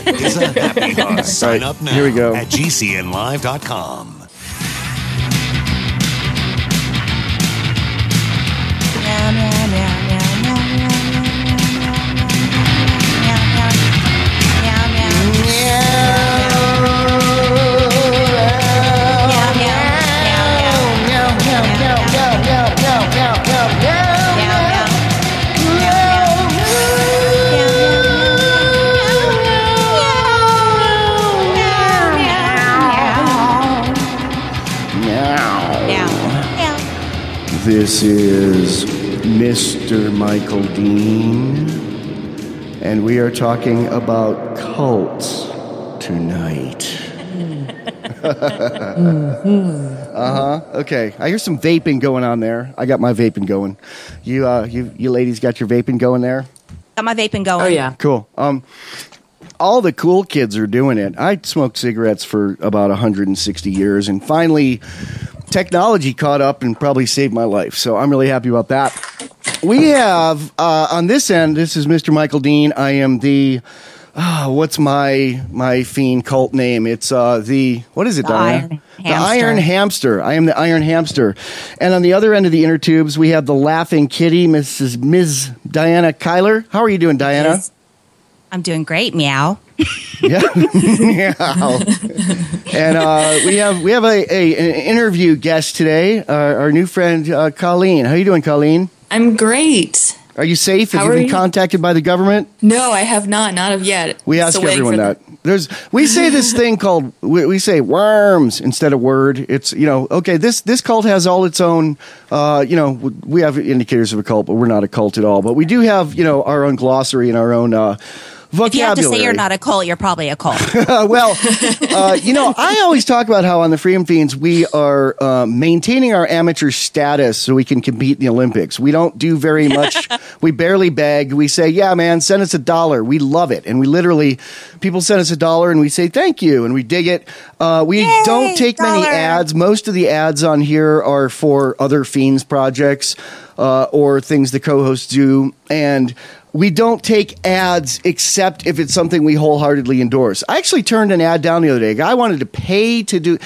is a happy heart. Sign up now here we go. at GCNlive.com. This is Mr. Michael Dean, and we are talking about cults tonight. Okay, I hear some vaping going on there. I got my vaping going. You ladies got your vaping going there? Got my vaping going. Oh, yeah. Cool. All the cool kids are doing it. I smoked cigarettes for about 160 years, and finally technology caught up and probably saved my life. So I'm really happy about that. We have, on this end, this is Mr. Michael Dean. I am the, what's my fiend cult name? It's what is it, Diana? The Iron Hamster. I am the Iron Hamster. And on the other end of the inner tubes, we have the Laughing Kitty, Ms. Diana Kyler. How are you doing, Diana? I'm doing great, meow. Yeah, meow. And we have an interview guest today, our new friend Colleen. How are you doing, Colleen? I'm great. Are you safe? Have you been contacted by the government? No, I have not. Not of yet. We ask everyone that. We say this thing called, we say worms instead of word. It's, okay, this cult has all its own, we have indicators of a cult, but we're not a cult at all. But we do have, our own glossary and our own vocabulary. If you have to say you're not a cult, you're probably a cult. Well, I always talk about how on the Freedom Fiends we are maintaining our amateur status so we can compete in the Olympics. We don't do very much. We barely beg. We say, yeah, man, send us $1. We love it. And we literally, people send us $1 and we say, thank you. And we dig it. We don't take many ads. Most of the ads on here are for other Fiends projects or things the co-hosts do. And we don't take ads except if it's something we wholeheartedly endorse. I actually turned an ad down the other day. A guy wanted to pay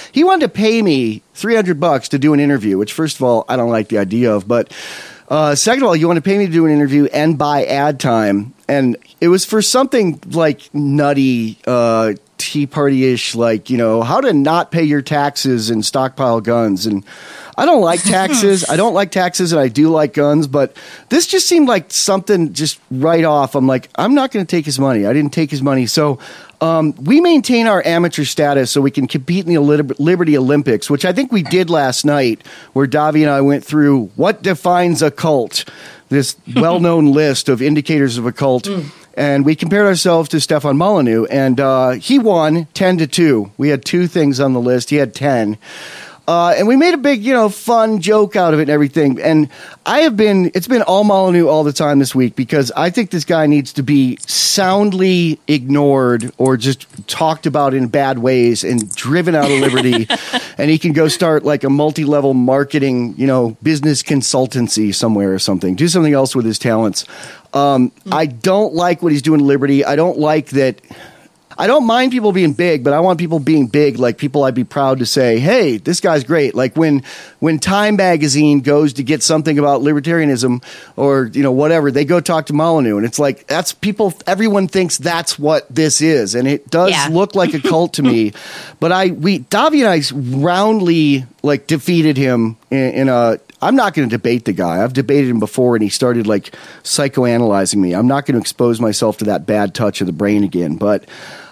me $300 to do an interview, which first of all, I don't like the idea of, but second of all, you want to pay me to do an interview and buy ad time. And it was for something like nutty, Tea Party-ish, like, how to not pay your taxes and stockpile guns. And I don't like taxes. And I do like guns, but this just seemed like something just right off. I'm like, I'm not going to take his money. I didn't take his money. So we maintain our amateur status so we can compete in the Liberty Olympics, which I think we did last night, where Davi and I went through what defines a cult, this well-known list of indicators of a cult. And we compared ourselves to Stefan Molyneux, and he won 10-2. We had 2 things on the list. He had 10. And we made a big, fun joke out of it and everything. And it's been all Molyneux all the time this week because I think this guy needs to be soundly ignored or just talked about in bad ways and driven out of Liberty. And he can go start like a multi-level marketing, business consultancy somewhere or something. Do something else with his talents. I don't like what he's doing at Liberty. I don't like that. I don't mind people being big, but I want people being big, like people I'd be proud to say, hey, this guy's great. Like when Time Magazine goes to get something about libertarianism or, whatever, they go talk to Molyneux. And it's like, that's people, everyone thinks that's what this is. And it does look like a cult to me. But Davi and I roundly defeated him in a, I'm not going to debate the guy. I've debated him before, and he started psychoanalyzing me. I'm not going to expose myself to that bad touch of the brain again. But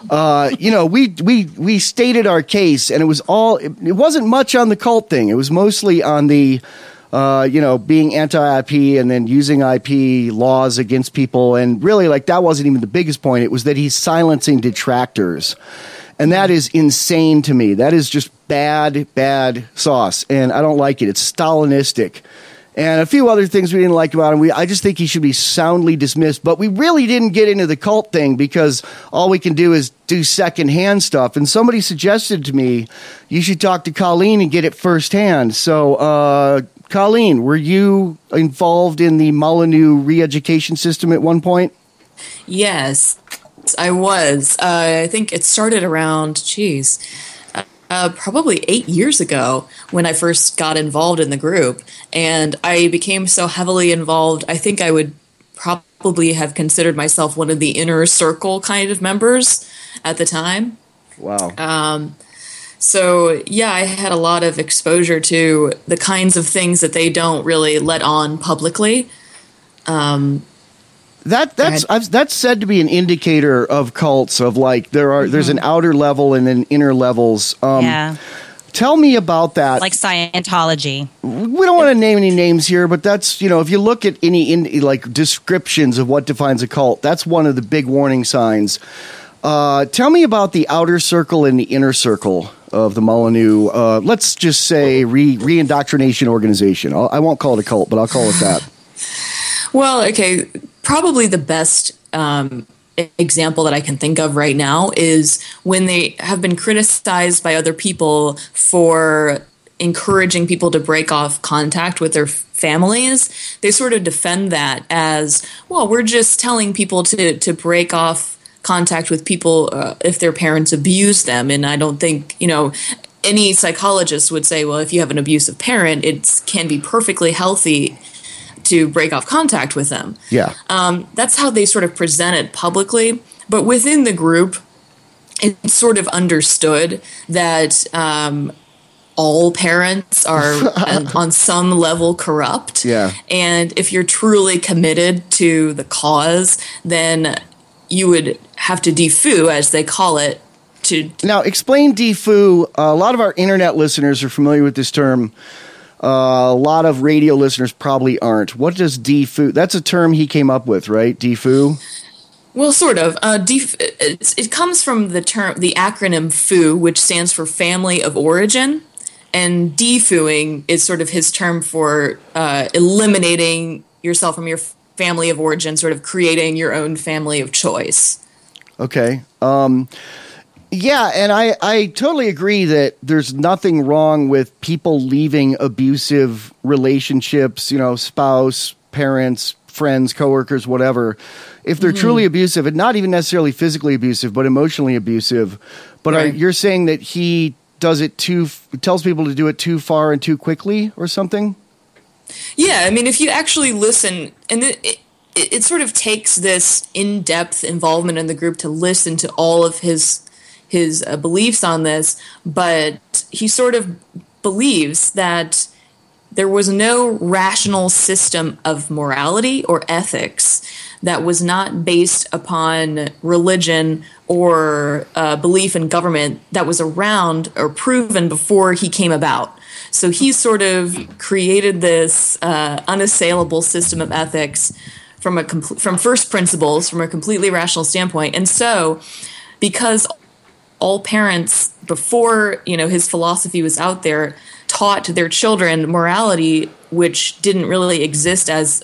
we stated our case, and it wasn't much on the cult thing. It was mostly on the being anti-IP and then using IP laws against people, and really that wasn't even the biggest point. It was that he's silencing detractors. And that is insane to me. That is just bad sauce. And I don't like it. It's Stalinistic. And a few other things we didn't like about him. I just think he should be soundly dismissed. But we really didn't get into the cult thing because all we can do is do secondhand stuff. And somebody suggested to me, you should talk to Colleen and get it firsthand. So, Colleen, were you involved in the Molyneux re-education system at one point? Yes. I was. I think it started around, probably 8 years ago when I first got involved in the group. And I became so heavily involved, I think I would probably have considered myself one of the inner circle kind of members at the time. Wow. So, yeah, I had a lot of exposure to the kinds of things that they don't really let on publicly. That's said to be an indicator of cults, of like there's an outer level and then inner levels. Yeah. Tell me about that. Like Scientology. We don't want to name any names here, but that's, if you look at any like descriptions of what defines a cult, that's one of the big warning signs. Tell me about the outer circle and the inner circle of the Molyneux, let's just say re-indoctrination organization. I won't call it a cult, but I'll call it that. Well, okay, probably the best example that I can think of right now is when they have been criticized by other people for encouraging people to break off contact with their families. They sort of defend that as, well, we're just telling people to break off contact with people if their parents abuse them. And I don't think, any psychologist would say, well, if you have an abusive parent, it can be perfectly healthy to break off contact with them. Yeah. That's how they sort of present it publicly. But within the group, it's sort of understood that all parents are on some level corrupt. Yeah. And if you're truly committed to the cause, then you would have to defoo, as they call it. Now, explain defoo. A lot of our internet listeners are familiar with this term. A lot of radio listeners probably aren't. What does defoo? That's a term he came up with, right? Defoo? Well, sort of. It comes from the acronym FOO, which stands for Family of Origin. And defooing is sort of his term for eliminating yourself from your family of origin, sort of creating your own family of choice. Okay. Yeah, and I totally agree that there's nothing wrong with people leaving abusive relationships, spouse, parents, friends, coworkers, whatever. If they're truly abusive, and not even necessarily physically abusive, but emotionally abusive. But right. You're saying that he does it tells people to do it too far and too quickly or something? Yeah, I mean, if you actually listen, and it sort of takes this in-depth involvement in the group to listen to all of his beliefs on this, but he sort of believes that there was no rational system of morality or ethics that was not based upon religion or belief in government that was around or proven before he came about. So he sort of created this unassailable system of ethics from first principles, from a completely rational standpoint. And so, because all parents before his philosophy was out there taught their children morality, which didn't really exist as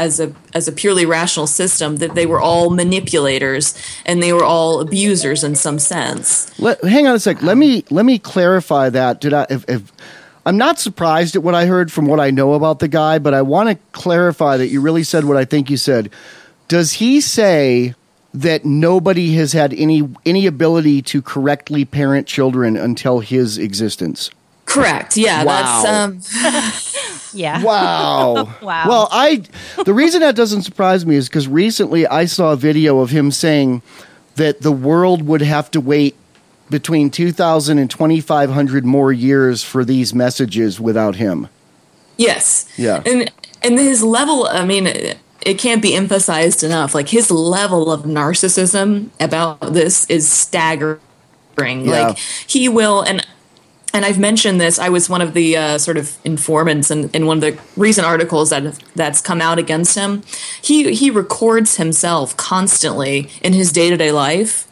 a purely rational system, that they were all manipulators and they were all abusers in some sense. Hang on a sec. Let me clarify that. If I'm not surprised at what I heard from what I know about the guy, but I want to clarify that you really said what I think you said. Does he say that nobody has had any ability to correctly parent children until his existence? Correct. Yeah. Wow. That's yeah. Wow. Wow. Well, the reason that doesn't surprise me is because recently I saw a video of him saying that the world would have to wait between 2,000 and 2,500 more years for these messages without him. Yes. Yeah. And his level, I mean, it can't be emphasized enough. Like, his level of narcissism about this is staggering. Yeah. Like, he will, and I've mentioned this, I was one of the sort of informants in one of the recent articles that's come out against him. He records himself constantly in his day-to-day life.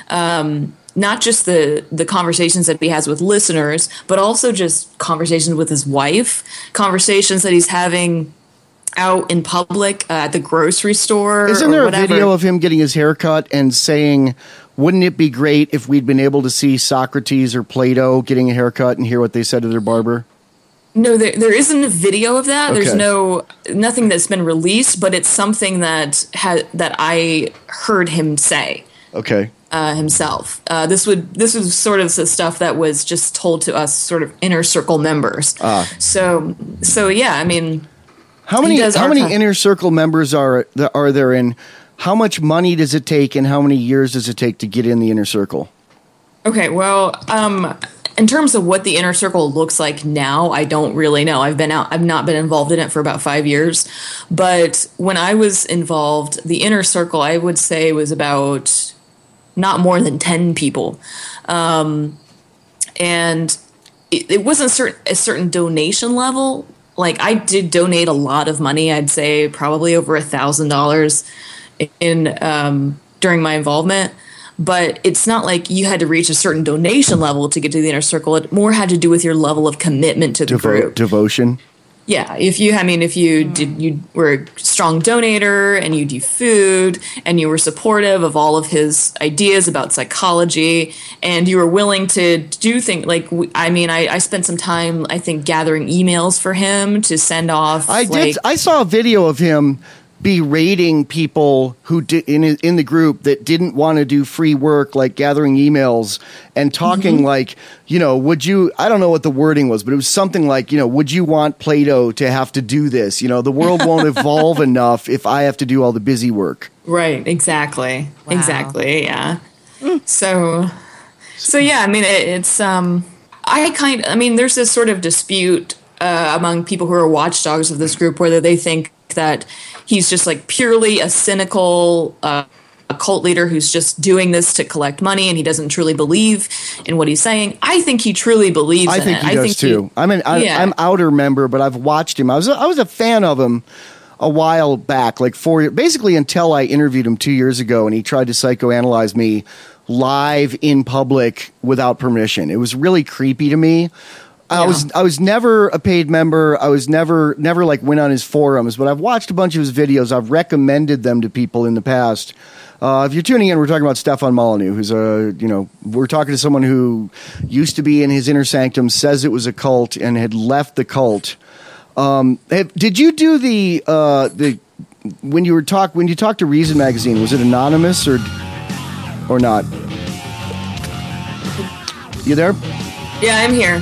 Not just the conversations that he has with listeners, but also just conversations with his wife, conversations that he's having out in public at the grocery store. Isn't there or whatever. a video of him getting his hair cut and saying, wouldn't it be great if we'd been able to see Socrates or Plato getting a haircut and hear what they said to their barber? No, there isn't a video of that. Okay. There's nothing that's been released, but it's something that I heard him say. Okay. Himself. This was sort of the stuff that was just told to us, sort of inner circle members. So yeah, I mean, how many inner circle members are there, and how much money does it take, and how many years does it take to get in the inner circle? Okay, well, in terms of what the inner circle looks like now, I don't really know. I've not been involved in it for about 5 years, but when I was involved, the inner circle, I would say, was about not more than 10 people. And it wasn't a certain donation level. Like, I did donate a lot of money. I'd say probably over $1,000 during my involvement. But it's not like you had to reach a certain donation level to get to the inner circle. It more had to do with your level of commitment to the group. Devotion. Yeah, if you were a strong donator and you do food and you were supportive of all of his ideas about psychology and you were willing to do things like, I spent some time, I think, gathering emails for him to send off. I saw a video of him berating people who did in the group that didn't want to do free work, like gathering emails and talking like, would you, I don't know what the wording was, but it was something like, would you want Plato to have to do this? The world won't evolve enough if I have to do all the busy work. Right. Exactly. Wow. Exactly. Yeah. So yeah, I mean, it's, there's this sort of dispute among people who are watchdogs of this group, whether they think that he's just like purely a cynical a cult leader who's just doing this to collect money and he doesn't truly believe in what he's saying. I think he truly believes in it. I think he does too. I'm outer member, but I've watched him. I was a fan of him a while back, like 4 years, basically until I interviewed him 2 years ago and he tried to psychoanalyze me live in public without permission. It was really creepy to me. I was never a paid member. I was never like went on his forums, but I've watched a bunch of his videos. I've recommended them to people in the past. If you're tuning in, we're talking about Stefan Molyneux, who's we're talking to someone who used to be in his inner sanctum, says it was a cult, and had left the cult. Did you do when you talked to Reason Magazine? Was it anonymous or not? You there? Yeah, I'm here.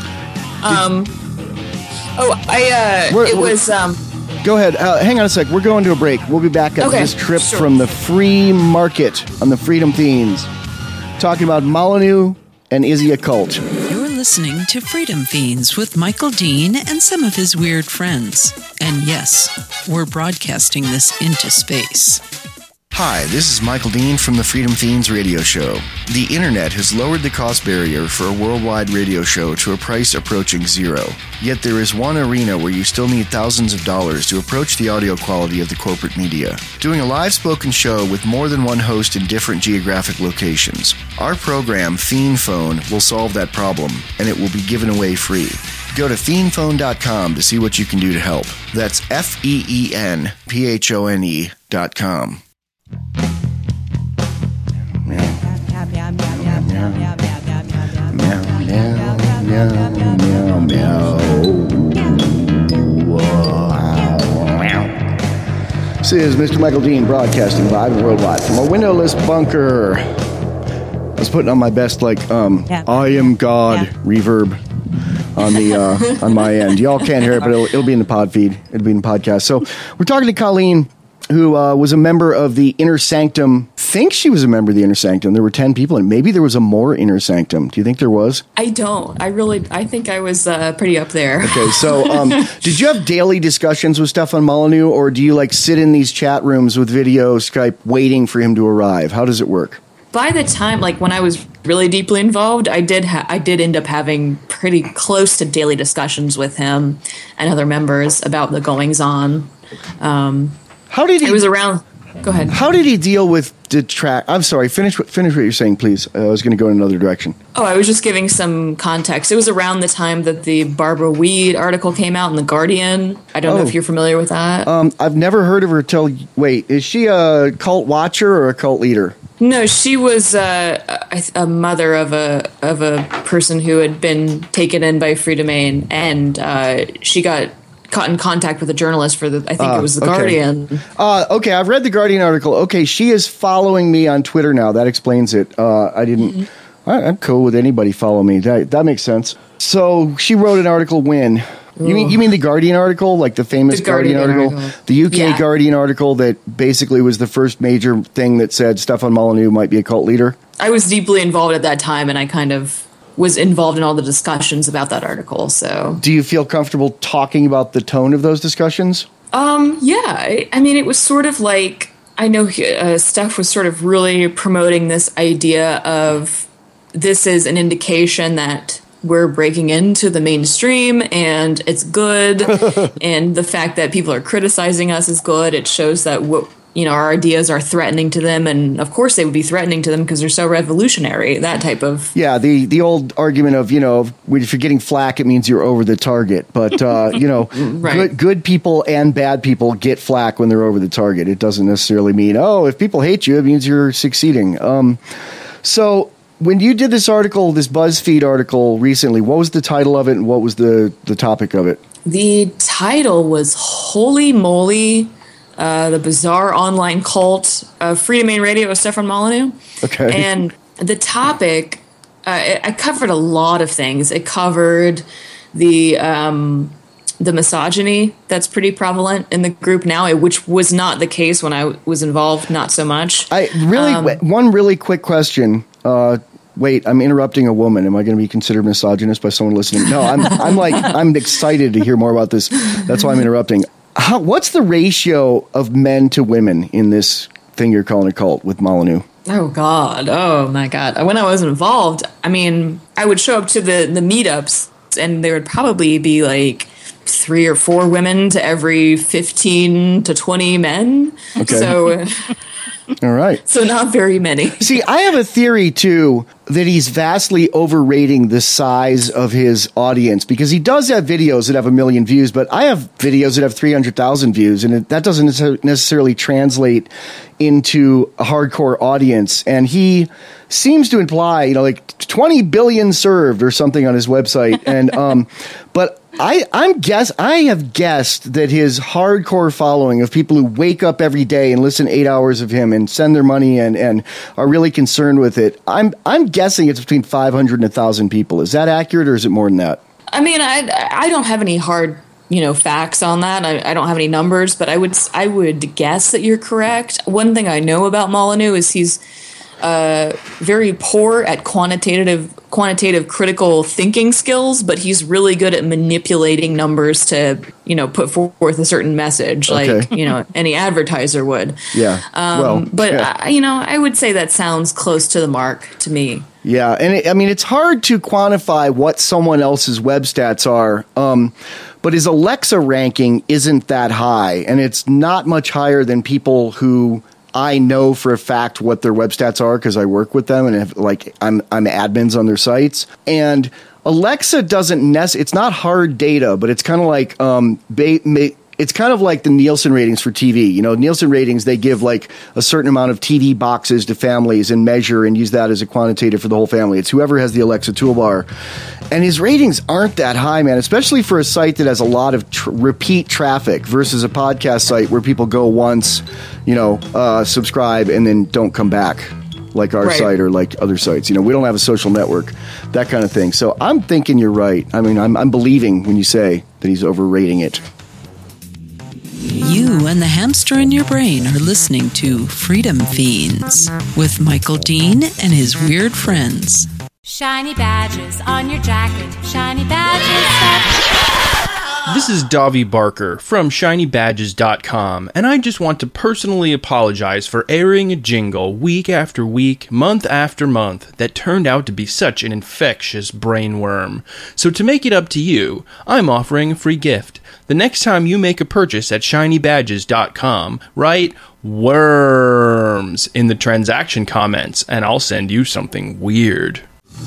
Go ahead. Hang on a sec. We're going to a break. We'll be back after this trip from the free market on the Freedom Fiends, talking about Molyneux and is he a cult? You're listening to Freedom Fiends with Michael Dean and some of his weird friends. And yes, we're broadcasting this into space. Hi, this is Michael Dean from the Freedom Fiends radio show. The internet has lowered the cost barrier for a worldwide radio show to a price approaching zero. Yet there is one arena where you still need thousands of dollars to approach the audio quality of the corporate media. Doing a live spoken show with more than one host in different geographic locations. Our program, Fiend Phone, will solve that problem, and it will be given away free. Go to fiendphone.com to see what you can do to help. That's FEENPHONE.com. This is Mr. Michael Dean broadcasting live and worldwide from a windowless bunker. I was putting on my best I am God reverb on the on my end. Y'all can't hear it, but it'll be in the pod feed. It'll be in the podcast. So we're talking to Colleen, who was a member of the Inner Sanctum. Think she was a member of the Inner Sanctum. There were 10 people, and maybe there was a more Inner Sanctum. Do you think there was? I don't. I think I was pretty up there. Okay, so did you have daily discussions with Stefan Molyneux, or do you sit in these chat rooms with video, Skype, waiting for him to arrive? How does it work? By the time, when I was really deeply involved, I did end up having pretty close to daily discussions with him and other members about the goings-on. How did he? It was around. Go ahead. How did he deal with detract? I'm sorry. Finish what you're saying, please. I was going to go in another direction. Oh, I was just giving some context. It was around the time that the Barbara Weed article came out in The Guardian. I don't know if you're familiar with that. I've never heard of her till. Wait, is she a cult watcher or a cult leader? No, she was a mother of a person who had been taken in by Freedomain, and she got got in contact with a journalist for I think it was The Guardian. Okay, I've read the Guardian article. Okay, she is following me on Twitter now. That explains it. I didn't. I'm cool with anybody follow me. That makes sense. So she wrote an article when. You mean the Guardian article, like the famous Guardian article? The UK Guardian article that basically was the first major thing that said Stefan Molyneux might be a cult leader? I was deeply involved at that time, and I kind of was involved in all the discussions about that article. So, do you feel comfortable talking about the tone of those discussions? Yeah. I mean, it was sort of like, I know Steph was sort of really promoting this idea of this is an indication that we're breaking into the mainstream and it's good. And the fact that people are criticizing us is good. It shows that our ideas are threatening to them. And of course they would be threatening to them because they're so revolutionary, that type of. Yeah. The old argument of, if you're getting flack, it means you're over the target. But, right. good people and bad people get flack when they're over the target. It doesn't necessarily mean, if people hate you, it means you're succeeding. So when you did this article, this BuzzFeed article recently, what was the title of it and what was the topic of it? The title was Holy Moly, the Bizarre Online Cult of Freedom Main Radio with Stefan Molyneux. Okay. And the topic, I covered a lot of things. It covered the misogyny that's pretty prevalent in the group now, which was not the case when I was involved, not so much. One really quick question. Wait, I'm interrupting a woman. Am I going to be considered misogynist by someone listening? No, I'm excited to hear more about this. That's why I'm interrupting. What's the ratio of men to women in this thing you're calling a cult with Molyneux? Oh, God. Oh, my God. When I was involved, I mean, I would show up to the meetups, and there would probably be like 3 or 4 women to every 15 to 20 men. Okay. So, all right. So not very many. See, I have a theory, too, that he's vastly overrating the size of his audience because he does have videos that have 1 million views, but I have videos that have 300,000 views, and that doesn't necessarily translate into a hardcore audience. And he seems to imply, like 20 billion served or something on his website. And but I have guessed that his hardcore following of people who wake up every day and listen 8 hours of him and send their money and are really concerned with it. I'm guessing it's between 500 and 1,000 people. Is that accurate, or is it more than that? I mean, I don't have any hard facts on that. I don't have any numbers, but I would guess that you're correct. One thing I know about Molyneux is he's very poor at quantitative critical thinking skills, but he's really good at manipulating numbers to put forth a certain message, like any advertiser would. Yeah. I would say that sounds close to the mark to me. Yeah, and it's hard to quantify what someone else's web stats are, but his Alexa ranking isn't that high, and it's not much higher than people who I know for a fact what their web stats are because I work with them and I'm admins on their sites. And Alexa doesn't it's not hard data, but it's kind of like it's kind of like the Nielsen ratings for TV. Nielsen ratings, they give like a certain amount of TV boxes to families and measure and use that as a quantitative for the whole family. It's whoever has the Alexa toolbar. And his ratings aren't that high, man, especially for a site that has a lot of repeat traffic versus a podcast site where people go once, subscribe and then don't come back like our site or like other sites. We don't have a social network, that kind of thing. So I'm thinking you're right. I mean, I'm believing when you say that he's overrating it. You and the hamster in your brain are listening to Freedom Fiends with Michael Dean and his weird friends. Shiny badges on your jacket, shiny badges. This is Davi Barker from ShinyBadges.com, and I just want to personally apologize for airing a jingle week after week, month after month, that turned out to be such an infectious brainworm. So to make it up to you, I'm offering a free gift. The next time you make a purchase at ShinyBadges.com, write worms in the transaction comments, and I'll send you something weird.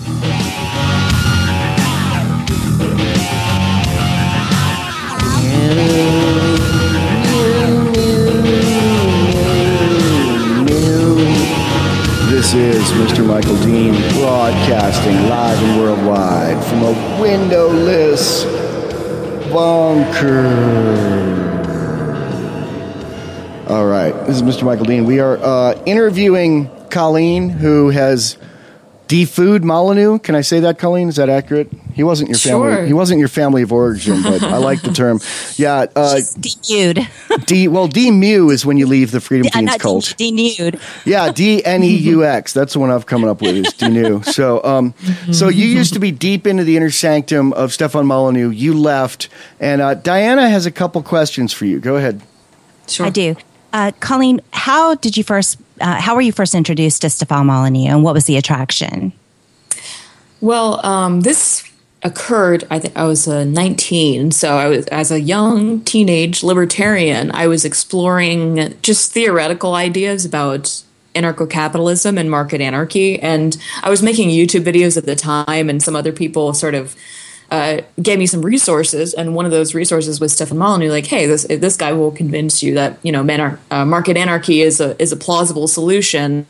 This is Mr. Michael Dean broadcasting live and worldwide from a windowless bunker. All right, this is Mr. Michael Dean. We are interviewing Colleen, who has defooed Molyneux. Can I say that, Colleen? Is that accurate? He wasn't your family. Sure. He wasn't your family of origin, but I like the term. Yeah. Denewed. Demew is when you leave the Freedom Fiends cult. Denewed. Yeah, DNEUX. That's the one I've coming up with is Denew. So you used to be deep into the inner sanctum of Stefan Molyneux. You left, and Diana has a couple questions for you. Go ahead. Sure. I do. Colleen, how were you first introduced to Stefan Molyneux, and what was the attraction? Well, this occurred, I think I was 19, so I was, as a young teenage libertarian, I was exploring just theoretical ideas about anarcho-capitalism and market anarchy, and I was making YouTube videos at the time, and some other people sort of gave me some resources, and one of those resources was Stefan Molyneux. Like, hey, this guy will convince you that market anarchy is a plausible solution.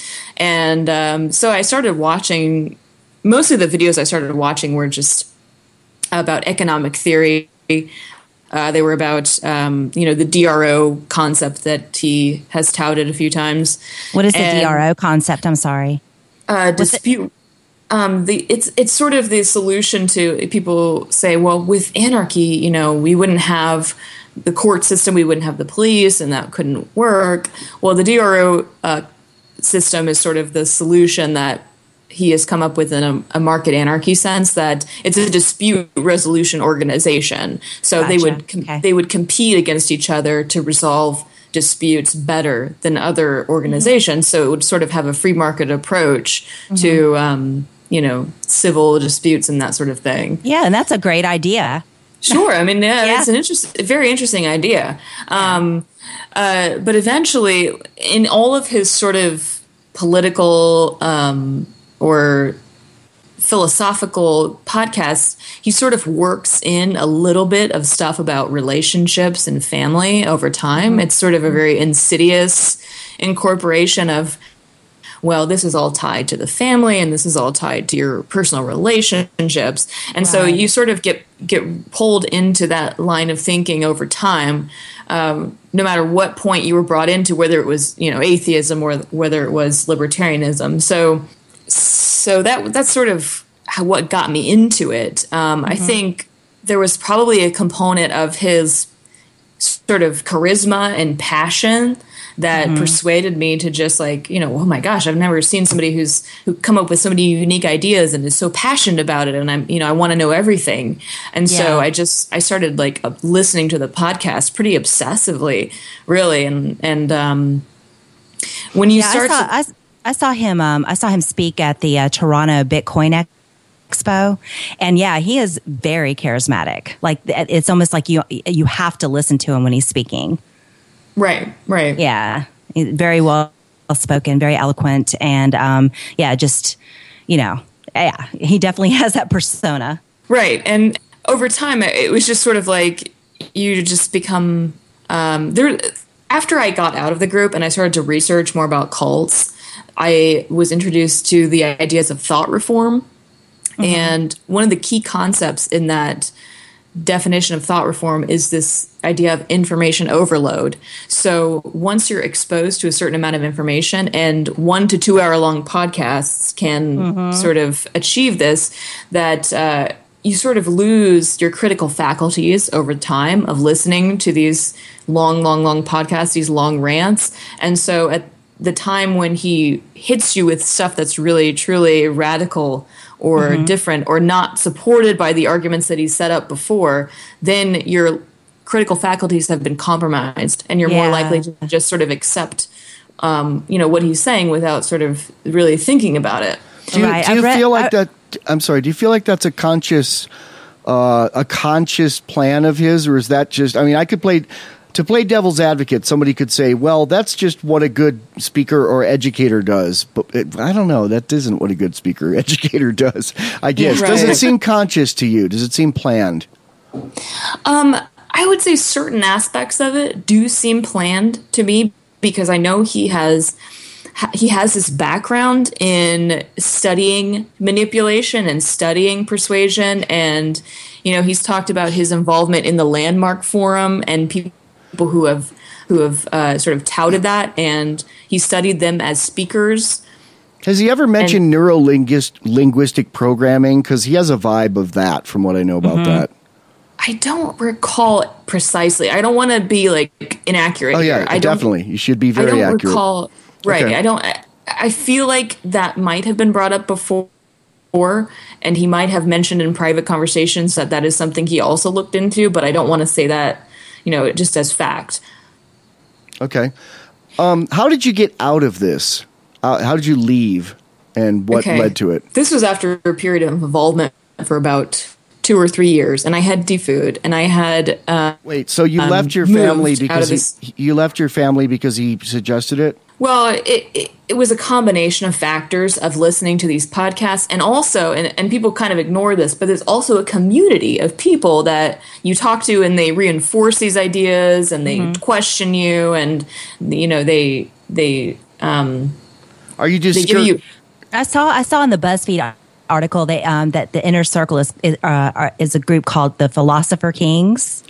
And so I started watching. Most of the videos I started watching were just about economic theory. They were about the DRO concept that he has touted a few times. What is the DRO concept? I'm sorry. Dispute. It's sort of the solution to people say, well, with anarchy, we wouldn't have the court system, we wouldn't have the police, and that couldn't work. Well, the DRO system is sort of the solution that he has come up with in a market anarchy sense, that it's a dispute resolution organization. So Gotcha. they would compete against each other to resolve disputes better than other organizations. So it would sort of have a free market approach to civil disputes and that sort of thing. Yeah, and that's a great idea. Sure. I mean, it's a very interesting idea. But eventually, in all of his sort of political or philosophical podcasts, he sort of works in a little bit of stuff about relationships and family over time. It's sort of a very insidious incorporation of, well, this is all tied to the family and this is all tied to your personal relationships. And so you sort of get pulled into that line of thinking over time, no matter what point you were brought into, whether it was, atheism or whether it was libertarianism. So that's sort of what got me into it. I think there was probably a component of his sort of charisma and passion that persuaded me to just oh my gosh, I've never seen somebody who come up with so many unique ideas and is so passionate about it, and I want to know everything. And so I started listening to the podcast pretty obsessively, really. And when you start, I saw him speak at the Toronto Bitcoin Expo, and he is very charismatic. Like, it's almost like you have to listen to him when he's speaking. Right. Yeah, he's very well spoken, very eloquent, and he definitely has that persona. Right, and over time, it was just sort of like you just become there. After I got out of the group and I started to research more about cults, I was introduced to the ideas of thought reform. And one of the key concepts in that definition of thought reform is this idea of information overload. So once you're exposed to a certain amount of information, and 1 to 2 hour long podcasts can sort of achieve this, that you sort of lose your critical faculties over time of listening to these long podcasts, these long rants. And so at the time when he hits you with stuff that's really, truly radical or different or not supported by the arguments that he's set up before, then your critical faculties have been compromised, and you're more likely to just sort of accept, what he's saying without sort of really thinking about it. Do you feel like that? I'm sorry. Do you feel like that's a conscious plan of his, or is that just? I mean, to play devil's advocate, somebody could say, well, that's just what a good speaker or educator does. But I don't know. That isn't what a good speaker or educator does, I guess. Does it seem conscious to you? Does it seem planned? I would say certain aspects of it do seem planned to me, because I know he has he has this background in studying manipulation and studying persuasion, and he's talked about his involvement in the Landmark Forum and people who have sort of touted that, and he studied them as speakers. Has he ever mentioned neuro-linguistic programming? Because he has a vibe of that, from what I know about that. I don't recall it precisely. I don't want to be inaccurate. Oh yeah, here. Definitely. You should be very accurate. Recall. Right. Okay. I feel like that might have been brought up before, and he might have mentioned in private conversations that is something he also looked into. But I don't want to say that, just as fact. Okay. How did you get out of this? How did you leave, and what led to it? This was after a period of involvement for about 2 or 3 years, and I had D-food, and I had wait. So you left your family because you left your family because he suggested it? Well, it was a combination of factors of listening to these podcasts, and also, and people kind of ignore this, but there's also a community of people that you talk to, and they reinforce these ideas, and they question you, and they Are you just? I saw in the BuzzFeed article that the Inner Circle is a group called the Philosopher Kings.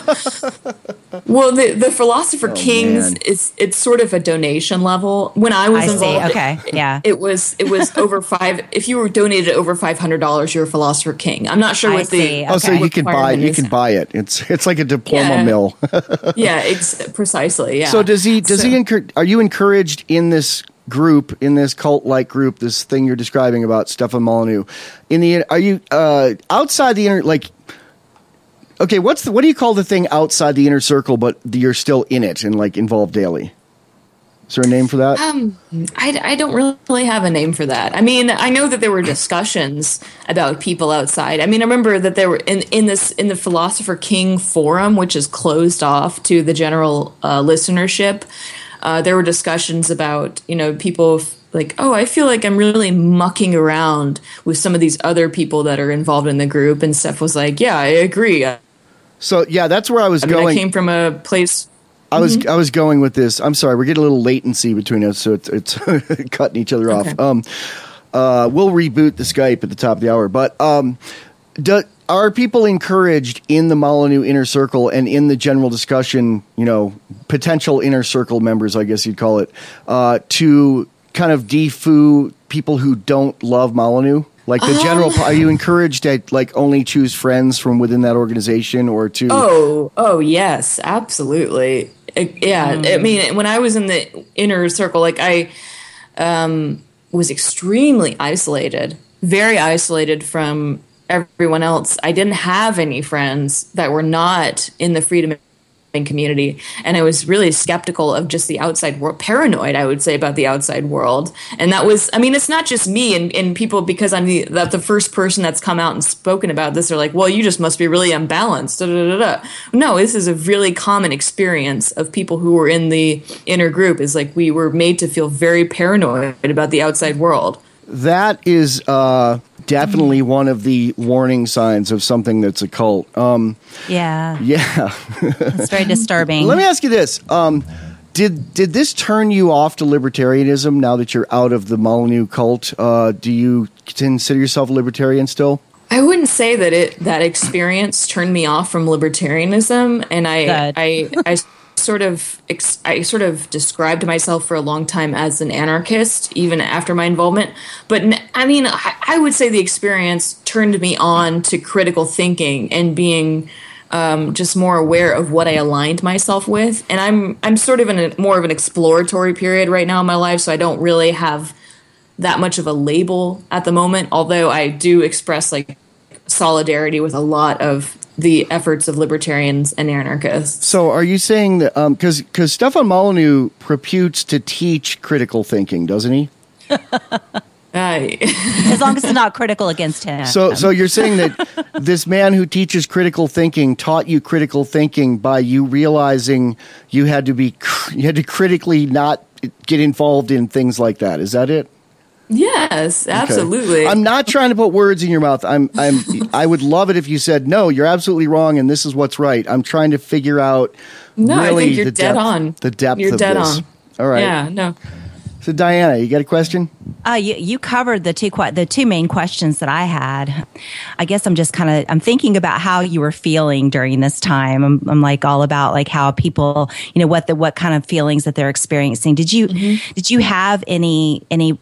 Well, the Philosopher Kings it's sort of a donation level. When I was involved, it was over if you were donated over $500, you're a Philosopher King. I'm not sure what so you can buy it. It's like a diploma mill. Precisely. Yeah. So are you encouraged in this group, in this cult-like group, this thing you're describing about Stefan Molyneux, are you outside the inner, okay, what do you call the thing outside the inner circle, but you're still in it and involved daily? Is there a name for that? I don't really have a name for that. I mean, I know that there were discussions about people outside. I mean, I remember that there were in the Philosopher King forum, which is closed off to the general listenership. There were discussions about, people I feel like I'm really mucking around with some of these other people that are involved in the group. And Steph was like, yeah, I agree. So, yeah, that's where I was going. I came from a place. I was going with this. I'm sorry, we're getting a little latency between us, so it's cutting each other off. We'll reboot the Skype at the top of the hour. But are people encouraged in the Molyneux Inner Circle and in the general discussion, potential Inner Circle members, I guess you'd call it, to kind of defoo people who don't love Molyneux? The general, are you encouraged to only choose friends from within that organization, or to? Oh yes, absolutely. I mean, when I was in the Inner Circle, I was extremely isolated, very isolated from everyone else. I didn't have any friends that were not in the freedom community, and I was really skeptical of just the outside world, paranoid, I would say, about the outside world. And that was, I mean, it's not just me and people, because I'm the first person that's come out and spoken about this are like, well, you just must be really unbalanced. No, this is a really common experience of people who were in the inner group, is we were made to feel very paranoid about the outside world. That is definitely one of the warning signs of something that's a cult. Yeah. It's very disturbing. Let me ask you this. Did this turn you off to libertarianism now that you're out of the Molyneux cult? Do you consider yourself a libertarian still? I wouldn't say that experience turned me off from libertarianism, and I sort of described myself for a long time as an anarchist, even after my involvement. But I mean, I would say the experience turned me on to critical thinking and being just more aware of what I aligned myself with. And I'm sort of in more of an exploratory period right now in my life, so I don't really have that much of a label at the moment, although I do express solidarity with a lot of the efforts of libertarians and anarchists. So are you saying that, because Stefan Molyneux reputes to teach critical thinking, doesn't he? As long as it's not critical against him. So you're saying that this man who teaches critical thinking taught you critical thinking by you realizing you had to critically not get involved in things like that. Is that it? Yes, absolutely. Okay. I'm not trying to put words in your mouth. I would love it if you said, no, you're absolutely wrong and this is what's right. I'm trying to figure out I think you're dead on. The depth you're of dead this. on. All right. Yeah, no. So, Diana, you got a question? You covered the two main questions that I had. I guess I'm just I'm thinking about how you were feeling during this time. I'm like all about like how people, what kind of feelings that they're experiencing. Did you have any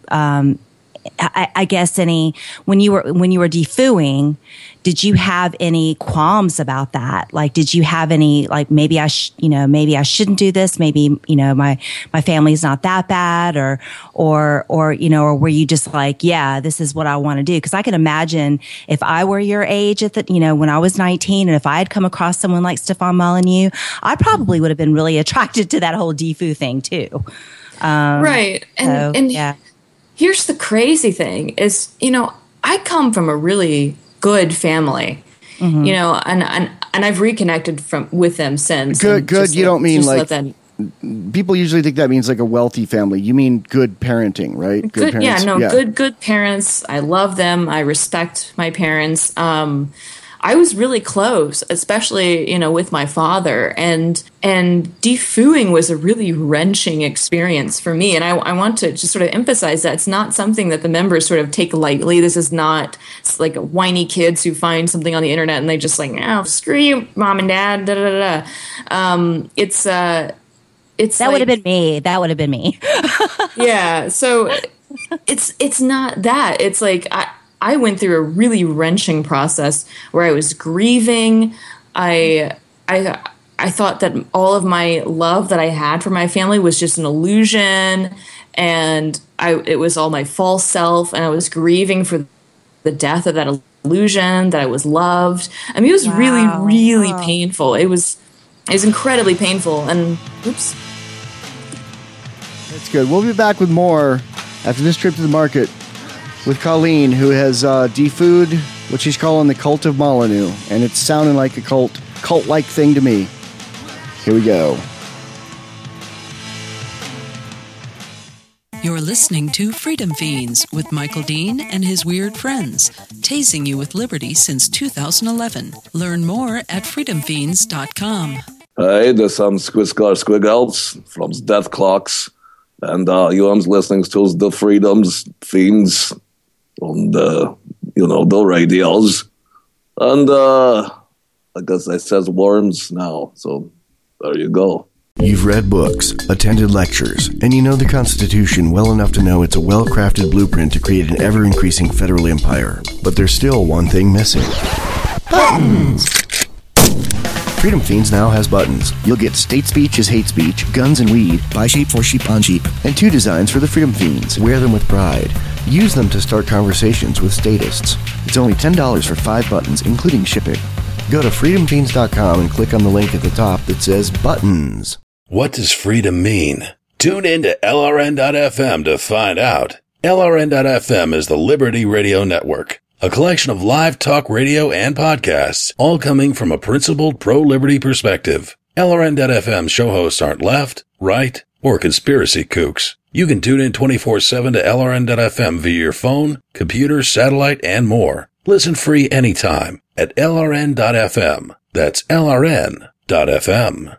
I guess when you were defooing, did you have any qualms about that? Like, did you have any, like, maybe I shouldn't do this. Maybe, my family's not that bad, or were you just like, yeah, this is what I want to do? Cause I can imagine if I were your age when I was 19, and if I had come across someone like Stefan Molyneux, I probably would have been really attracted to that whole defoo thing too. Right. And yeah. Here's the crazy thing is, I come from a really good family, and I've reconnected with them since. Good. You don't mean like people usually think that means like a wealthy family. You mean good parenting, right? Good parents. Good parents. I love them. I respect my parents. I was really close, especially, with my father, and defooing was a really wrenching experience for me. And I want to just sort of emphasize that it's not something that the members sort of take lightly. This is not like whiny kids who find something on the internet and they just like, oh, screw you, mom and dad, da da da. It's that would have been me. That would have been me. Yeah. So it's not that. It's like I went through a really wrenching process where I was grieving. I thought that all of my love that I had for my family was just an illusion, and it was all my false self, and I was grieving for the death of that illusion that I was loved. I mean, it was really, really painful. It was incredibly painful. And oops. That's good. We'll be back with more after this trip to the market with Colleen, who has defooed what she's calling the cult of Molyneux, and it's sounding like a cult-like thing to me. Here we go. You're listening to Freedom Fiends with Michael Dean and his weird friends, tasing you with liberty since 2011. Learn more at freedomfiends.com. Hey, there's some Squiggles from Death Clocks, and you're listening to the Freedom's Fiends on the, the radios. And I guess I says worms now, so there you go. You've read books, attended lectures, and you know the Constitution well enough to know it's a well-crafted blueprint to create an ever-increasing federal empire. But there's still one thing missing. Buttons! Freedom Fiends now has buttons. You'll get state speech is hate speech, guns and weed, buy sheep for sheep on sheep, and 2 designs for the Freedom Fiends. Wear them with pride. Use them to start conversations with statists. It's only $10 for 5 buttons, including shipping. Go to freedomfiends.com and click on the link at the top that says buttons. What does freedom mean? Tune in to LRN.FM to find out. LRN.FM is the Liberty Radio Network, a collection of live talk radio and podcasts, all coming from a principled pro-liberty perspective. LRN.FM show hosts aren't left, right, or conspiracy kooks. You can tune in 24/7 to LRN.FM via your phone, computer, satellite, and more. Listen free anytime at LRN.FM. That's LRN.FM.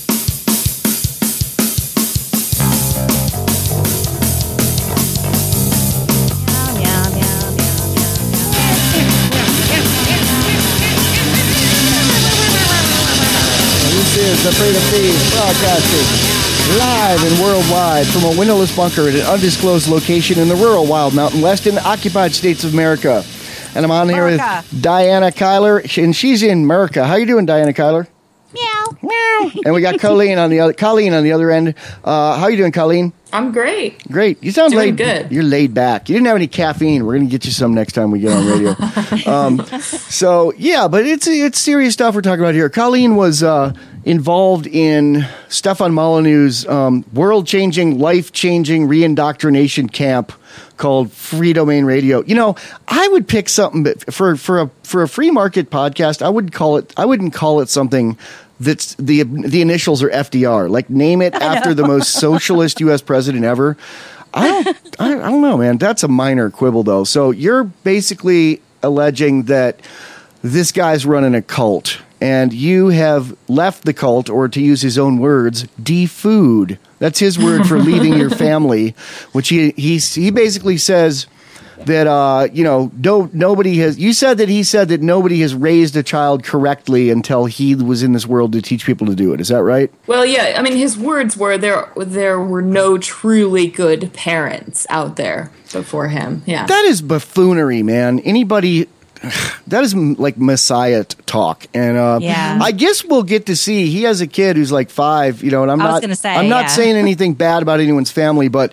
This is the Freedom Fiends broadcasting live and worldwide from a windowless bunker at an undisclosed location in the rural Wild Mountain West in the occupied states of America. And I'm on here with Diana Kyler, and she's in America. How you doing, Diana Kyler? Meow. Meow. And we got Colleen on the other end. How you doing, Colleen? I'm great. Great. You sound doing good. You're laid back. You didn't have any caffeine. We're going to get you some next time we get on radio. So yeah, but it's serious stuff we're talking about here. Colleen was involved in Stefan Molyneux's world-changing, life-changing reindoctrination camp called Free Domain Radio. I would pick something for a free market podcast. I wouldn't call it something that's the initials are FDR. Like, name it after the most socialist U.S. president ever. I don't know, man. That's a minor quibble, though. So you're basically alleging that this guy's running a cult. and you have left the cult, or to use his own words, defooed. That's his word for leaving your family, which he basically says that nobody has. You said that he said that nobody has raised a child correctly until he was in this world to teach people to do it. Is that right? Well, yeah. I mean, his words were there were no truly good parents out there before him. Yeah, that is buffoonery, man. Anybody. That is like Messiah talk, and I guess we'll get to see. He has a kid who's like 5, and I'm not saying anything bad about anyone's family, but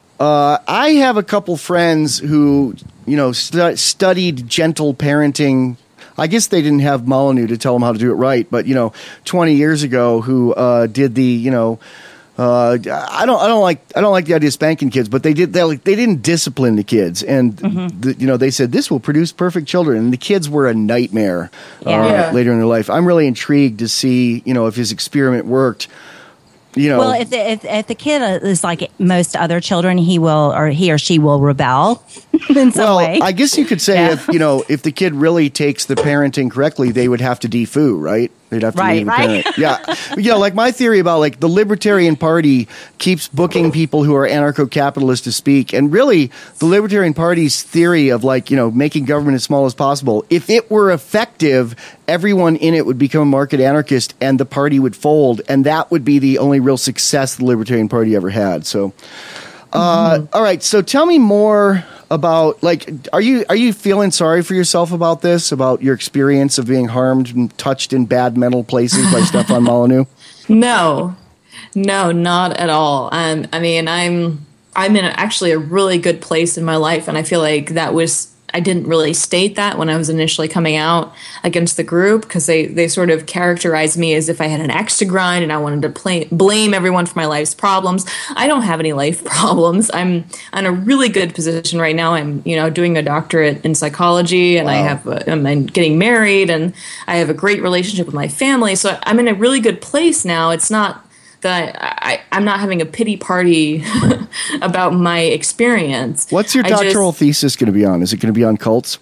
I have a couple friends who studied gentle parenting. I guess they didn't have Molyneux to tell them how to do it right, but 20 years ago, who did the I don't like the idea of spanking kids, but they didn't discipline the kids, and they said this will produce perfect children, and the kids were a nightmare later in their life. I'm really intrigued to see if his experiment worked. Well, if the kid is like most other children, he or she will rebel in some way. I guess you could say if the kid really takes the parenting correctly, they would have to defoo, right? They'd have to leave the parent. Yeah. Like my theory about like the Libertarian Party keeps booking people who are anarcho-capitalists to speak, and really the Libertarian Party's theory of like making government as small as possible. If it were effective, everyone in it would become a market anarchist, and the party would fold, and that would be the only real success the Libertarian Party ever had. So, all right. So tell me more about, like, are you feeling sorry for yourself about this, about your experience of being harmed and touched in bad mental places by Stefan Molyneux? No, not at all. I mean, I'm in actually a really good place in my life, and I feel like I didn't really state that when I was initially coming out against the group, because they sort of characterized me as if I had an axe to grind and I wanted to blame everyone for my life's problems. I don't have any life problems. I'm in a really good position right now. I'm doing a doctorate in psychology, and I'm getting married, and I have a great relationship with my family. So I'm in a really good place now. It's not that I'm not having a pity party about my experience. What's your doctoral thesis going to be on? Is it going to be on cults?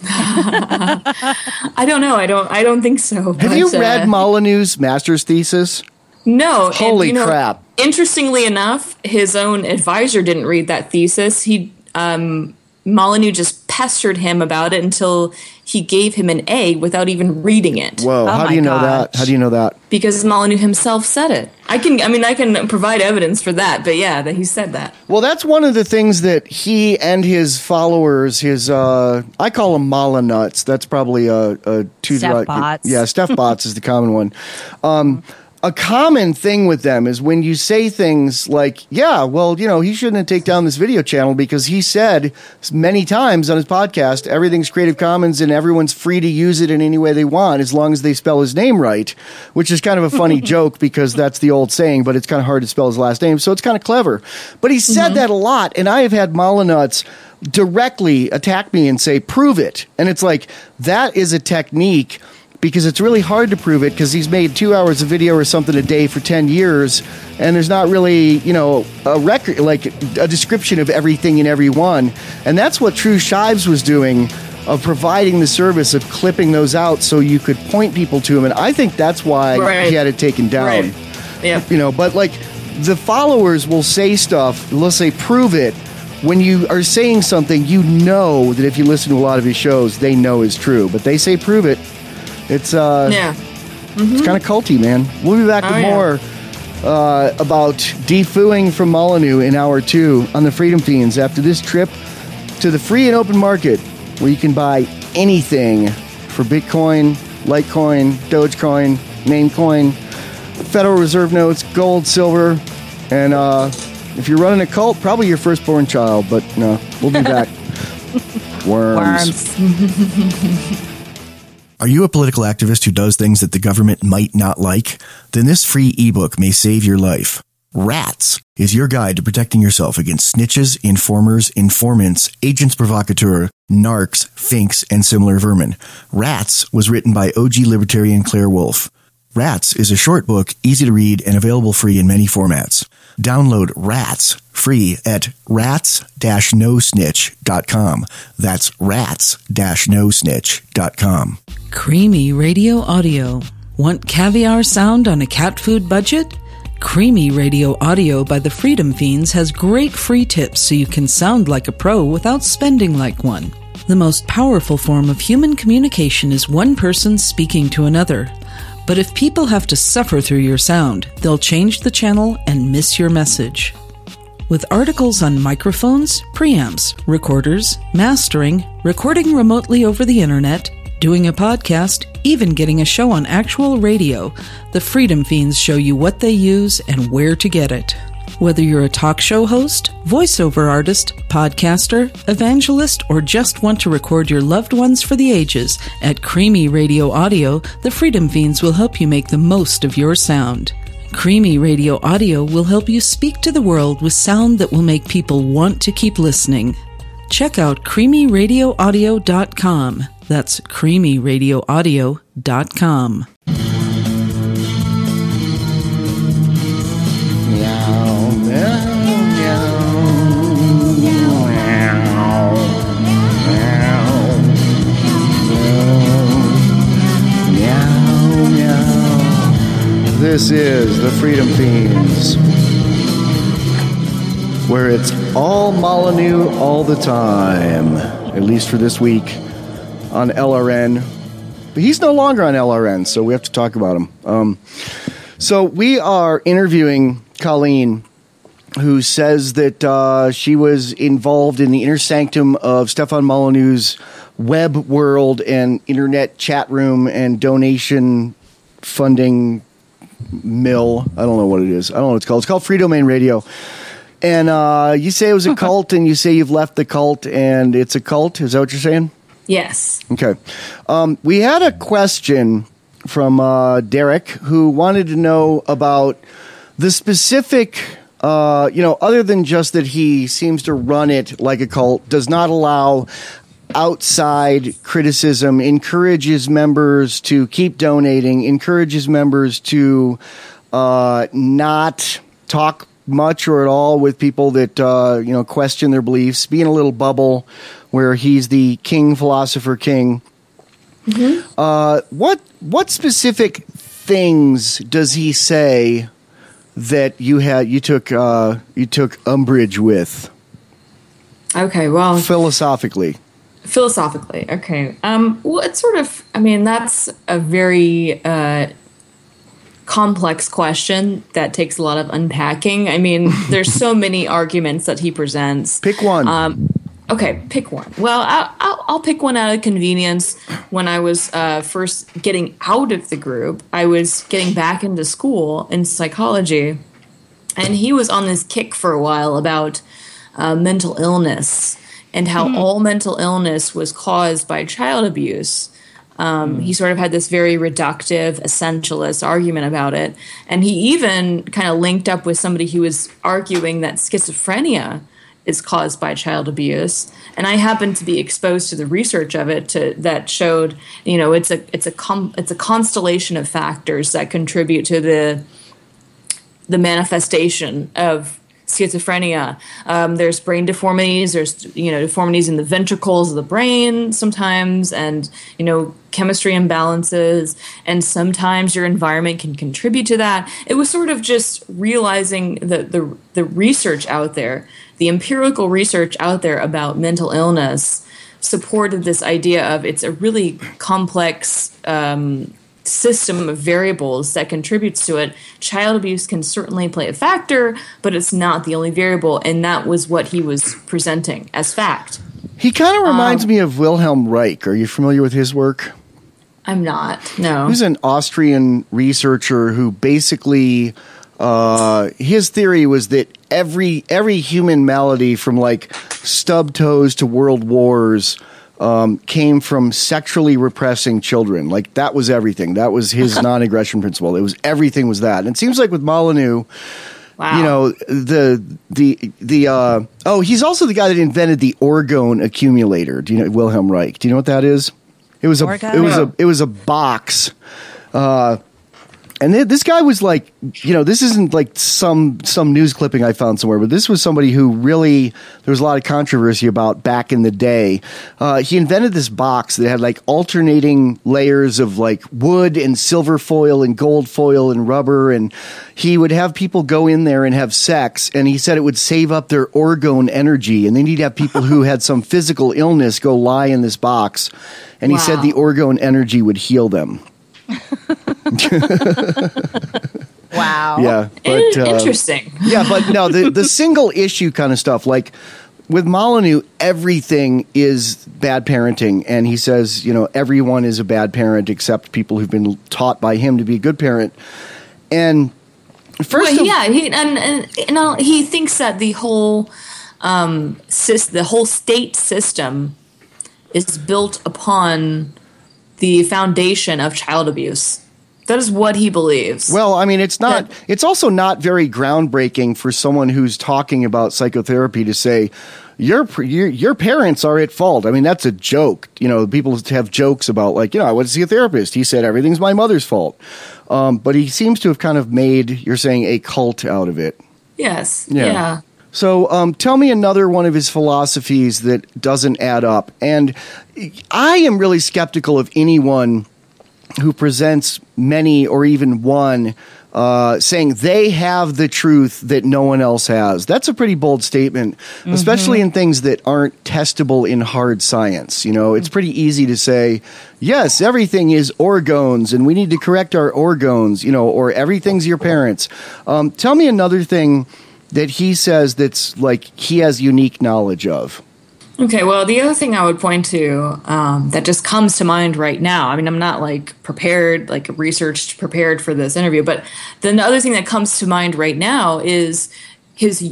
I don't know. I don't think so. Have you read Molyneux's master's thesis? No. Holy crap. Interestingly enough, his own advisor didn't read that thesis. Molyneux just pestered him about it until he gave him an A without even reading it. Whoa, how do you know that? How do you know that? Because Molyneux himself said it. I can provide evidence for that, but yeah, that he said that. Well, that's one of the things that he and his followers, I call them Mala-nuts. That's probably Steph Bots. Yeah, Steph Bots is the common one. A common thing with them is when you say things like, he shouldn't take down this video channel because he said many times on his podcast, everything's Creative Commons and everyone's free to use it in any way they want as long as they spell his name right, which is kind of a funny joke because that's the old saying, but it's kind of hard to spell his last name, so it's kind of clever. But he said that a lot, and I have had Mala-nuts directly attack me and say, prove it. And it's like, that is a technique, because it's really hard to prove it because he's made 2 hours of video or something a day for 10 years, and there's not really, a record, like a description of everything in every one. And that's what True Shives was doing, of providing the service of clipping those out so you could point people to him. And I think that's why he had it taken down. Right. Yeah. But like the followers will say stuff, let's say prove it, when you are saying something that if you listen to a lot of his shows, they know is true. But they say prove it. It's it's kind of culty, man. We'll be back with more about defooing from Molyneux in hour 2 on the Freedom Fiends after this trip to the free and open market, where you can buy anything for Bitcoin, Litecoin, Dogecoin, Namecoin, Federal Reserve notes, gold, silver, and if you're running a cult, probably your firstborn child. But no, we'll be back. Worms. Are you a political activist who does things that the government might not like? Then this free ebook may save your life. Rats is your guide to protecting yourself against snitches, informers, informants, agents provocateur, narcs, finks, and similar vermin. Rats was written by OG libertarian Claire Wolfe. Rats is a short book, easy to read, and available free in many formats. Download Rats free at rats-nosnitch.com. That's rats-nosnitch.com. Creamy Radio Audio. Want caviar sound on a cat food budget? Creamy Radio Audio by the Freedom Fiends has great free tips so you can sound like a pro without spending like one. The most powerful form of human communication is one person speaking to another. But if people have to suffer through your sound, they'll change the channel and miss your message. With articles on microphones, preamps, recorders, mastering, recording remotely over the internet, doing a podcast, even getting a show on actual radio, the Freedom Fiends show you what they use and where to get it. Whether you're a talk show host, voiceover artist, podcaster, evangelist, or just want to record your loved ones for the ages, at Creamy Radio Audio, the Freedom Fiends will help you make the most of your sound. Creamy Radio Audio will help you speak to the world with sound that will make people want to keep listening. Check out creamyradioaudio.com. That's creamyradioaudio.com. This is the Freedom Fiends, where it's all Molyneux all the time, at least for this week on LRN. But he's no longer on LRN, so we have to talk about him. So we are interviewing Colleen, who says that she was involved in the inner sanctum of Stefan Molyneux's web world and internet chat room and donation funding mill. I don't know what it is. I don't know what it's called. It's called Free Domain Radio. And you say it was a cult, and you say you've left the cult, and it's a cult. Is that what you're saying? Yes. Okay. We had a question from Derek, who wanted to know about the specific, other than just that he seems to run it like a cult, does not allow outside criticism, encourages members to keep donating, encourages members to not talk much or at all with people that question their beliefs, be in a little bubble where he's the king, philosopher king. Mm-hmm. What specific things does he say that you took umbrage with? Okay, well, philosophically, okay. Well, it's sort of, that's a very complex question that takes a lot of unpacking. There's so many arguments that he presents. Pick one. Okay, pick one. Well, I'll pick one out of convenience. When I was first getting out of the group, I was getting back into school in psychology, and he was on this kick for a while about mental illness and how all mental illness was caused by child abuse. He sort of had this very reductive, essentialist argument about it. And he even kind of linked up with somebody who was arguing that schizophrenia is caused by child abuse. And I happened to be exposed to the research of it that showed, it's a constellation of factors that contribute to the manifestation of schizophrenia. There's brain deformities. There's deformities in the ventricles of the brain sometimes, and chemistry imbalances. And sometimes your environment can contribute to that. It was sort of just realizing the research out there, the empirical research out there about mental illness supported this idea of it's a really complex system of variables that contributes to it. Child abuse can certainly play a factor, but it's not the only variable, and that was what he was presenting as fact. He kind of reminds me of Wilhelm Reich. Are you familiar with his work? I'm not, no. He's an Austrian researcher who basically his theory was that every human malady, from like stub toes to world wars, came from sexually repressing children. Like, that was everything. That was his non-aggression principle. Everything was that. And it seems like with Molyneux, wow. He's also the guy that invented the orgone accumulator. Do you know Wilhelm Reich? Do you know what that is? It was a box And this guy was like, this isn't like some news clipping I found somewhere, but this was somebody who really, there was a lot of controversy about back in the day. He invented this box that had like alternating layers of like wood and silver foil and gold foil and rubber. And he would have people go in there and have sex. And he said it would save up their orgone energy. And then he'd have people who had some physical illness go lie in this box. And he said the orgone energy would heal them. Wow. Yeah. But, interesting. Yeah, but no, the single issue kind of stuff, like with Molyneux, everything is bad parenting. And he says, everyone is a bad parent except people who've been taught by him to be a good parent. And he thinks that the whole the whole state system is built upon the foundation of child abuse. That is what he believes. Well, I mean, it's also not very groundbreaking for someone who's talking about psychotherapy to say, your parents are at fault. I mean, that's a joke. People have jokes about like, I went to see a therapist. He said everything's my mother's fault. But he seems to have kind of made, you're saying, a cult out of it. Yes. Yeah. So tell me another one of his philosophies that doesn't add up. And I am really skeptical of anyone who presents many or even one saying they have the truth that no one else has. That's a pretty bold statement, especially in things that aren't testable in hard science. It's pretty easy to say, yes, everything is orgones and we need to correct our orgones, or everything's your parents. Tell me another thing that he says that's like he has unique knowledge of. Okay, well, the other thing I would point to that just comes to mind right now, I mean, I'm not like prepared, like prepared for this interview, but the other thing that comes to mind right now is his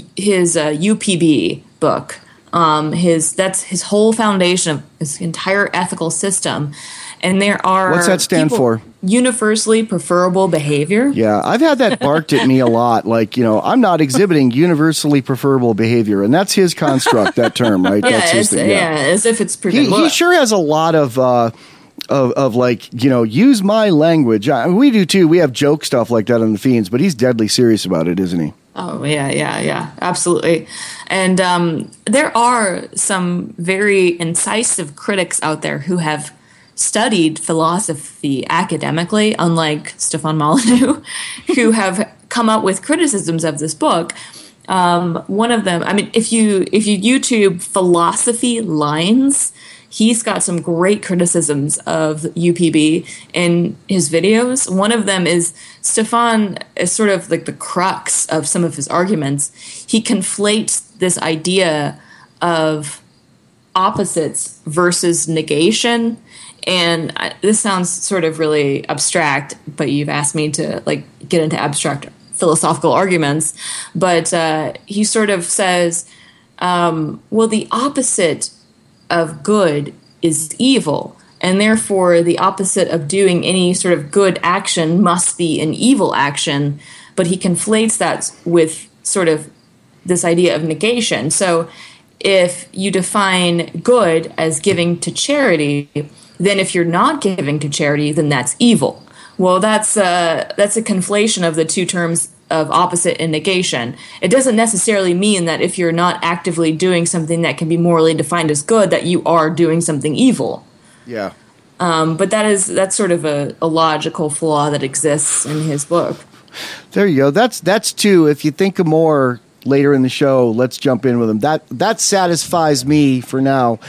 UPB book. That's his whole foundation of his entire ethical system. And there are what's that stand for? Universally preferable behavior. Yeah, I've had that barked at me a lot. Like, I'm not exhibiting universally preferable behavior, and that's his construct. That term, right? Yeah, that's his thing. Yeah, as if it's proven. He sure has a lot of like, use my language. We do too. We have joke stuff like that on the Fiends, but he's deadly serious about it, isn't he? Oh, yeah, absolutely. And there are some very incisive critics out there who have studied philosophy academically, unlike Stefan Molyneux, who have come up with criticisms of this book. One of them, I mean, if you YouTube philosophy lines, he's got some great criticisms of UPB in his videos. One of them is Stefan is sort of like the crux of some of his arguments. He conflates this idea of opposites versus negation. And this sounds sort of really abstract, but you've asked me to like get into abstract philosophical arguments. But he sort of says, well, the opposite of good is evil, and therefore the opposite of doing any sort of good action must be an evil action. But he conflates that with sort of this idea of negation. So if you define good as giving to charity, then if you're not giving to charity, then that's evil. Well, that's a conflation of the two terms of opposite and negation. It doesn't necessarily mean that if you're not actively doing something that can be morally defined as good, that you are doing something evil. Yeah. But that's sort of a logical flaw that exists in his book. There you go. That's two. If you think of more later in the show, let's jump in with them. That satisfies me for now.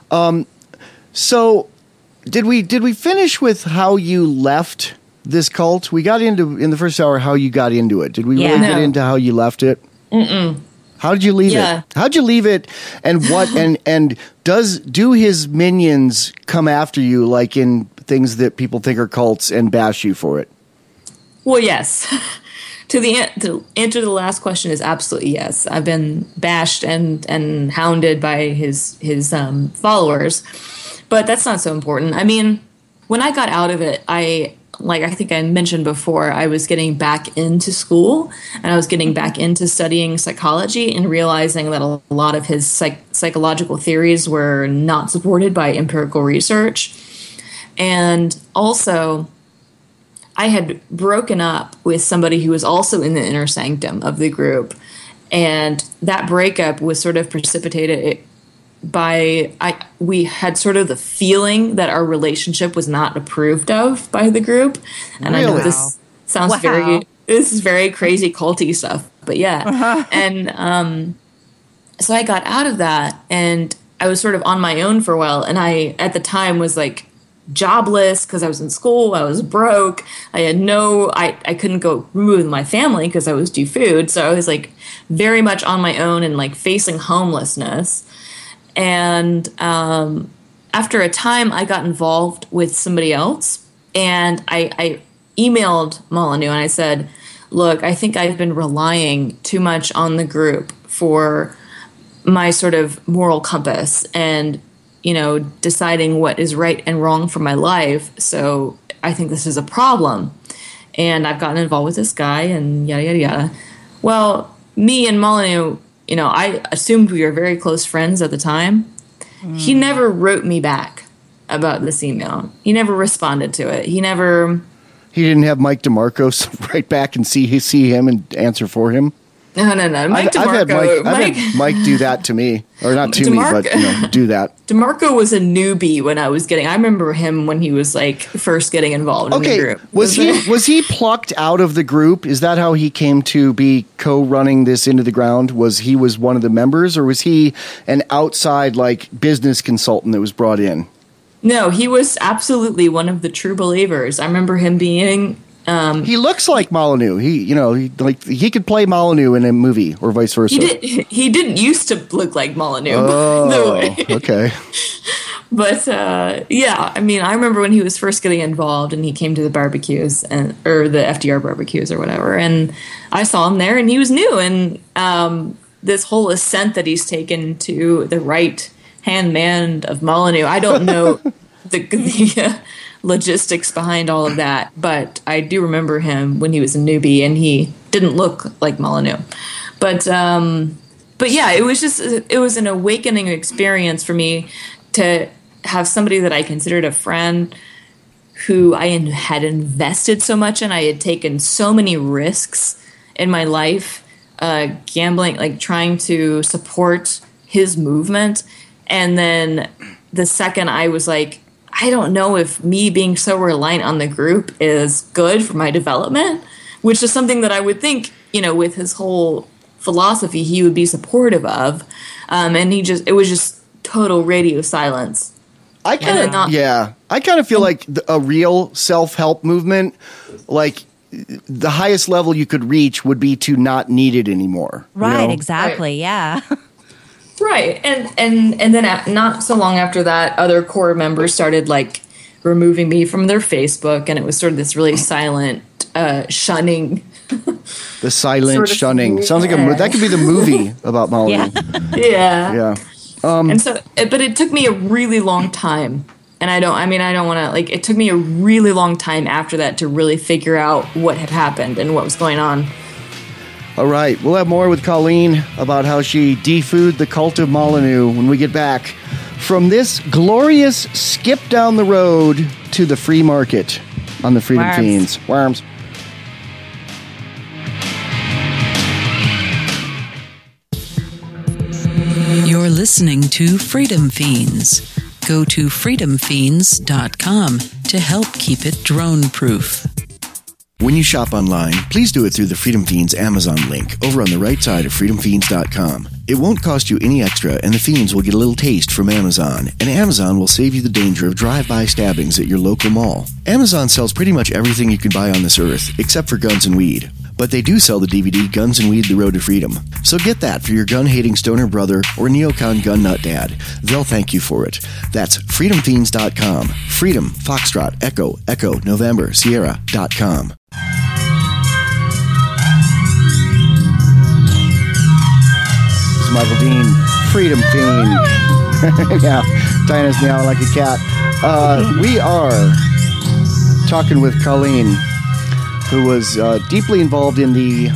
So did we finish with how you left this cult? We got into in the first hour how you got into it. Did we really get into how you left it? Mm-mm. How did you leave it? How'd you leave it? And what? and do his minions come after you like in things that people think are cults and bash you for it? Well, yes. To answer the last question is absolutely yes. I've been bashed and hounded by his followers, but that's not so important. I mean, when I got out of it, I think I mentioned before, I was getting back into school and I was getting back into studying psychology and realizing that a lot of his psychological theories were not supported by empirical research. And also, I had broken up with somebody who was also in the inner sanctum of the group. And that breakup was sort of precipitated by, we had sort of the feeling that our relationship was not approved of by the group. And really? I know this sounds this is very crazy culty stuff, but yeah. And so I got out of that, and I was sort of on my own for a while. And I, at the time, was like jobless because I was in school. I was broke. I had I couldn't go move with my family because I was due food. So I was like very much on my own and like facing homelessness. And after a time, I got involved with somebody else, and I emailed Molyneux and I said, look, I think I've been relying too much on the group for my sort of moral compass and, deciding what is right and wrong for my life. So I think this is a problem. And I've gotten involved with this guy and yada, yada, yada. Well, me and Molyneux, I assumed we were very close friends at the time. He never wrote me back about this email. He never responded to it. He didn't have Mike DeMarco write back and see him and answer for him? No. Mike DeMarco. I've had Mike do that to me. Or not to me, but do that. DeMarco was a newbie when I was I remember him when he was like first getting involved in the group. Was he plucked out of the group? Is that how he came to be co-running this Into the Ground? Was he one of the members, or was he an outside like business consultant that was brought in? No, he was absolutely one of the true believers. I remember him being. He looks like Molyneux. He could play Molyneux in a movie, or vice versa. He didn't used to look like Molyneux. Oh, okay. But yeah, I mean, I remember when he was first getting involved, and he came to the barbecues or the FDR barbecues or whatever, and I saw him there, and he was new, and this whole ascent that he's taken to the right hand man of Molyneux. I don't know the logistics behind all of that, but I do remember him when he was a newbie, and he didn't look like Molyneux. But yeah, it was an awakening experience for me to have somebody that I considered a friend who I had invested so much in. I had taken so many risks in my life, gambling, like trying to support his movement. And then the second I was like, I don't know if me being so reliant on the group is good for my development, which is something that I would think, with his whole philosophy, he would be supportive of. And it was just total radio silence. I kind of feel like a real self-help movement, like the highest level you could reach would be to not need it anymore. Right, exactly. Right. Yeah. Right. And then not so long after that, other core members started like removing me from their Facebook, and it was sort of this really silent shunning. The silent shunning. Sounds like that could be the movie about Molyneux. Yeah. And so, but it took me a really long time. And I don't want to, like, it took me a really long time after that to really figure out what had happened and what was going on. All right. We'll have more with Colleen about how she defooed the cult of Molyneux when we get back from this glorious skip down the road to the free market on the Freedom Fiends. Worms. You're listening to Freedom Fiends. Go to freedomfiends.com to help keep it drone-proof. When you shop online, please do it through the Freedom Fiends Amazon link over on the right side of freedomfiends.com. It won't cost you any extra, and the Fiends will get a little taste from Amazon, and Amazon will save you the danger of drive-by stabbings at your local mall. Amazon sells pretty much everything you can buy on this earth, except for guns and weed. But they do sell the DVD Guns and Weed: The Road to Freedom. So get that for your gun-hating stoner brother or neocon gun nut dad. They'll thank you for it. That's freedomfiends.com. Freedom, Foxtrot, Echo, Echo, November, Sierra.com. This is Michael Dean, Freedom Fiend. Yeah, Dinah's meowing like a cat. We are talking with Colleen, who was deeply involved in the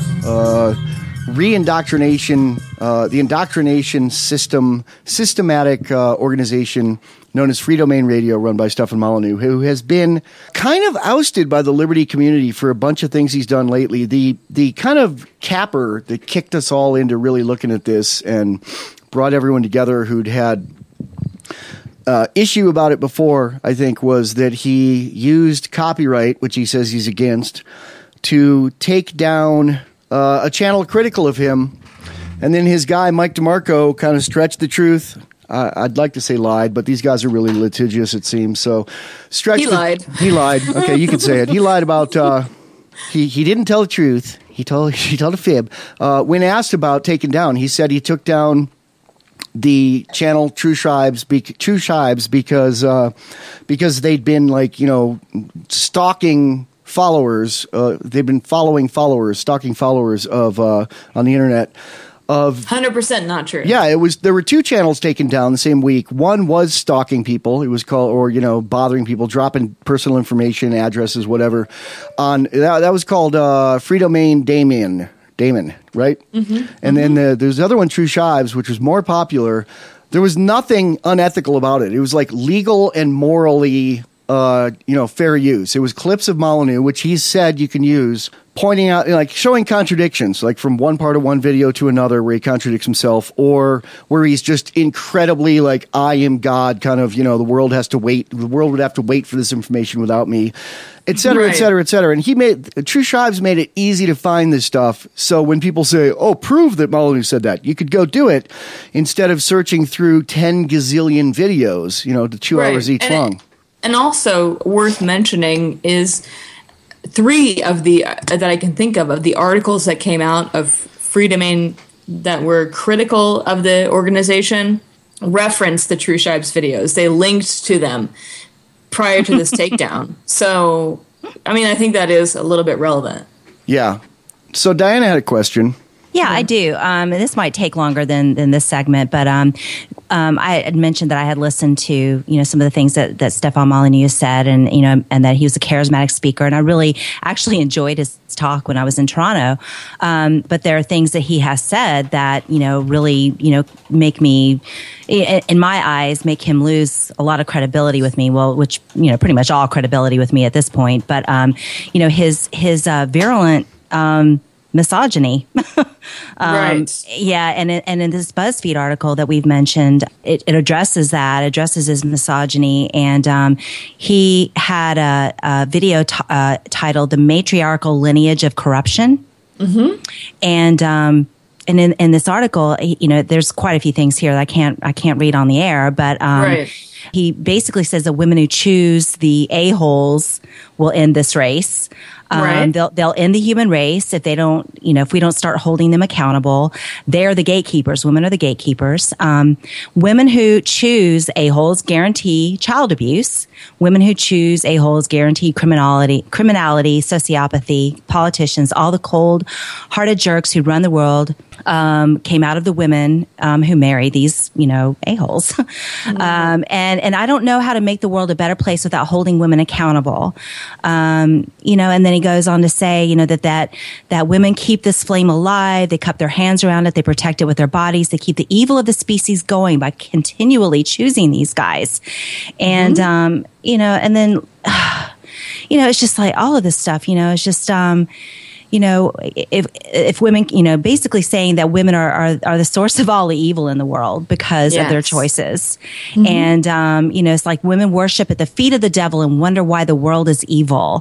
indoctrination systematic organization known as Free Domain Radio, run by Stefan Molyneux, who has been kind of ousted by the Liberty community for a bunch of things he's done lately. The kind of capper that kicked us all into really looking at this and brought everyone together who'd had issue about it before, I think, was that he used copyright, which he says he's against, to take down a channel critical of him. And then his guy, Mike DeMarco, kind of stretched the truth. I'd like to say lied, but these guys are really litigious, it seems. So He lied. He lied. Okay, you can say it. He lied about he didn't tell the truth. He told a fib. When asked about taking down, he said he took down the channel True Tribes because they'd been stalking followers. They've been stalking followers of on the internet. 100% not true. Yeah, there were 2 channels taken down the same week. One was stalking people. It was called, bothering people, dropping personal information, addresses, whatever. That was called Free Domain Damon, right? Mm-hmm. And then there's the other one, True Shives, which was more popular. There was nothing unethical about it. It was like legal and morally, fair use. It was clips of Molyneux, which he said you can use, pointing out, showing contradictions, like from one part of one video to another where he contradicts himself, or where he's just incredibly I am God, kind of, the world would have to wait for this information without me, et cetera, right. Et cetera, et cetera. And True Shives made it easy to find this stuff. So when people say, oh, prove that Molyneux said that, you could go do it instead of searching through 10 gazillion videos, to 2 hours each long. And also worth mentioning is 3 of the that I can think of the articles that came out of Free Domain that were critical of the organization referenced the True Shives videos. They linked to them prior to this takedown. So, I think that is a little bit relevant. Yeah. So Diana had a question. Yeah, I do. This might take longer than this segment, but I had mentioned that I had listened to some of the things that Stefan Molyneux said, and and that he was a charismatic speaker, and I really actually enjoyed his talk when I was in Toronto. But there are things that he has said that really make me, in my eyes, make him lose a lot of credibility with me. Well, which pretty much all credibility with me at this point. But his virulent misogyny. Right. Yeah, and in this BuzzFeed article that we've mentioned, it addresses his misogyny, and he had a video titled "The Matriarchal Lineage of Corruption," and in this article, there's quite a few things here that I can't read on the air, but right. He basically says that women who choose the a-holes will end this race. Right. They'll end the human race if they don't, if we don't start holding them accountable. They're the gatekeepers. Women are the gatekeepers. Women who choose a-holes guarantee child abuse. Women who choose a-holes guarantee criminality, sociopathy, politicians, all the cold-hearted jerks who run the world came out of the women who marry these, a-holes. Mm-hmm. And I don't know how to make the world a better place without holding women accountable. And then he goes on to say, that women keep this flame alive. They cup their hands around it. They protect it with their bodies. They keep the evil of the species going by continually choosing these guys. And, and then, it's just like all of this stuff, it's just, if women, basically saying that women are the source of all the evil in the world because of their choices. Mm-hmm. And, it's like women worship at the feet of the devil and wonder why the world is evil,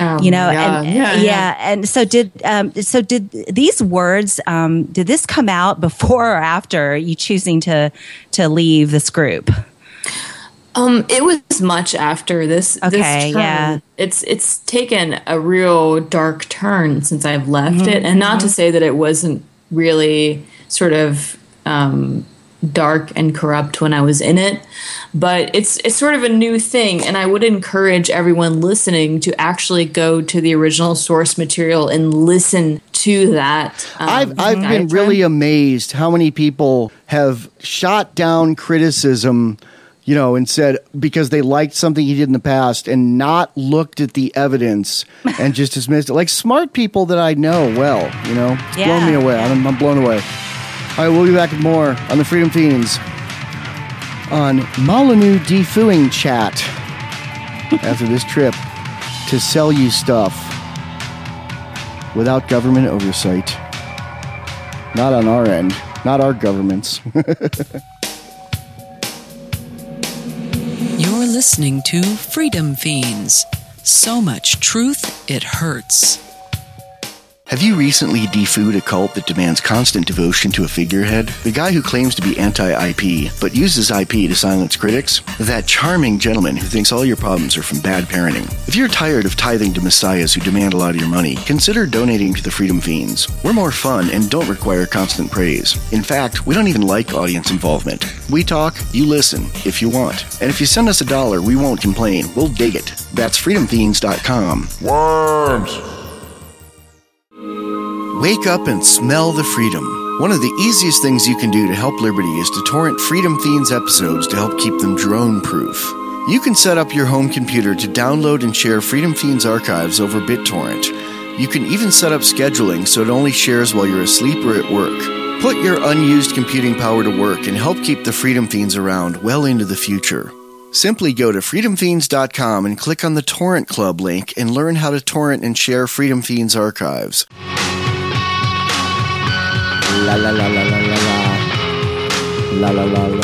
And so did these words, did this come out before or after you choosing to leave this group? It was much after this. Okay, this turn. It's taken a real dark turn since I've left it, and not to say that it wasn't really sort of dark and corrupt when I was in it, but it's sort of a new thing, and I would encourage everyone listening to actually go to the original source material and listen to that. I've been really amazed how many people have shot down criticism, and said because they liked something he did in the past and not looked at the evidence and just dismissed it. Like smart people that I know well, it's blown me away. I'm blown away. All right, we'll be back with more on the Freedom Fiends. on Molyneux Defooing Chat after this trip to sell you stuff without government oversight. Not on our end. Not our governments. You're listening to Freedom Fiends. So much truth, it hurts. Have you recently defooed a cult that demands constant devotion to a figurehead? The guy who claims to be anti-IP, but uses IP to silence critics? That charming gentleman who thinks all your problems are from bad parenting. If you're tired of tithing to messiahs who demand a lot of your money, consider donating to the Freedom Fiends. We're more fun and don't require constant praise. In fact, we don't even like audience involvement. We talk, you listen, if you want. And if you send us $1, we won't complain. We'll dig it. That's freedomfiends.com. Worms! Wake up and smell the freedom. One of the easiest things you can do to help Liberty is to torrent Freedom Fiends episodes to help keep them drone-proof. You can set up your home computer to download and share Freedom Fiends archives over BitTorrent. You can even set up scheduling so it only shares while you're asleep or at work. Put your unused computing power to work and help keep the Freedom Fiends around well into the future. Simply go to freedomfiends.com and click on the Torrent Club link and learn how to torrent and share Freedom Fiends archives. La la la la la la la la la la la la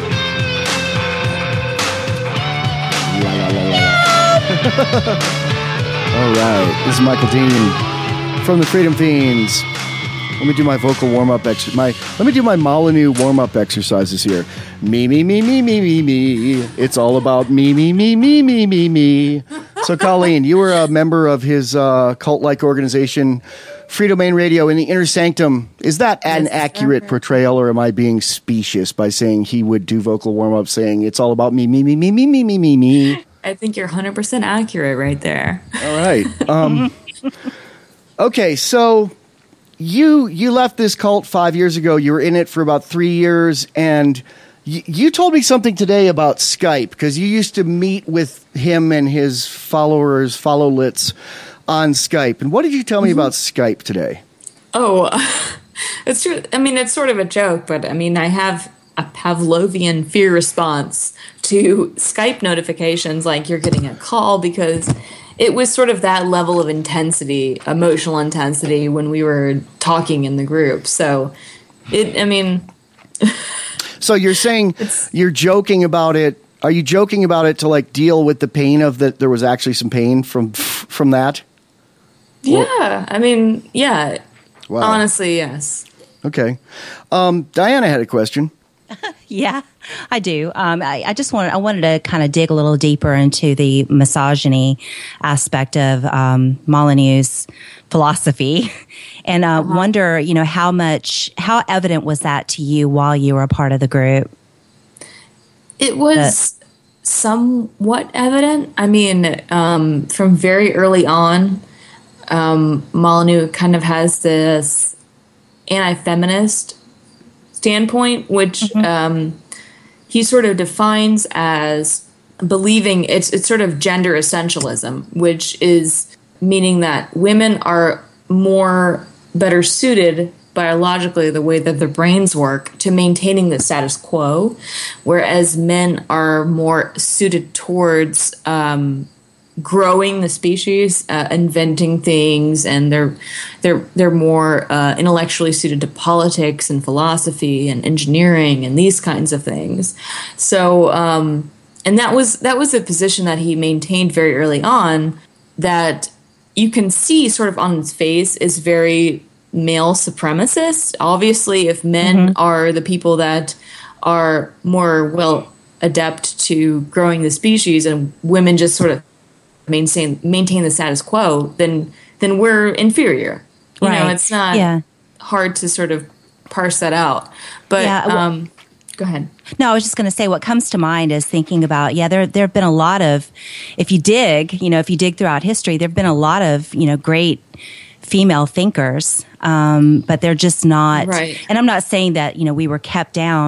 la la la. All right, this is Michael Dean from the Freedom Fiends. Let me do my vocal warm-up let me do my Molyneux warm-up exercises here. Me, me, me, me, me, me, me. It's all about me, me, me, me, me, me, me. So, Colleen, you were a member of his cult-like organization, Free Domain Radio in the Inner Sanctum. Is that an accurate portrayal, or am I being specious by saying he would do vocal warm-up saying it's all about me, me, me, me, me, me, me, me, me? I think you're 100% accurate right there. All right. Okay, so you left this cult 5 years ago. You were in it for about 3 years, and you told me something today about Skype, because you used to meet with him and his follow-lits on Skype. And what did you tell me about Skype today? Oh, it's true. I mean, it's sort of a joke, but I mean, I have a Pavlovian fear response to Skype notifications like you're getting a call, because it was sort of that level of intensity, emotional intensity, when we were talking in the group. So, So you're saying you're joking about it. Are you joking about it to like deal with the pain of that there was actually some pain from that? Yeah, I mean, yeah. Wow. Honestly, yes. Okay. Diana had a question. Yeah, I do. I wanted to kind of dig a little deeper into the misogyny aspect of Molyneux's philosophy, and wonder, how evident was that to you while you were a part of the group? It was somewhat evident. I mean, from very early on, Molyneux kind of has this anti-feminist standpoint, which he sort of defines as believing it's sort of gender essentialism, which is meaning that women are better suited biologically, the way that their brains work, to maintaining the status quo, whereas men are more suited towards growing the species, inventing things, and they're more intellectually suited to politics and philosophy and engineering and these kinds of things. So, and that was a position that he maintained very early on, that you can see sort of on his face is very male supremacist. Obviously, if men are the people that are more well adept to growing the species, and women just sort of maintain the status quo, then we're inferior. You know, it's not hard to sort of parse that out. But go ahead. No, I was just going to say, what comes to mind is thinking about, there have been a lot of, if you dig throughout history, there have been a lot of, great female thinkers, but they're just not, and I'm not saying that, we were kept down,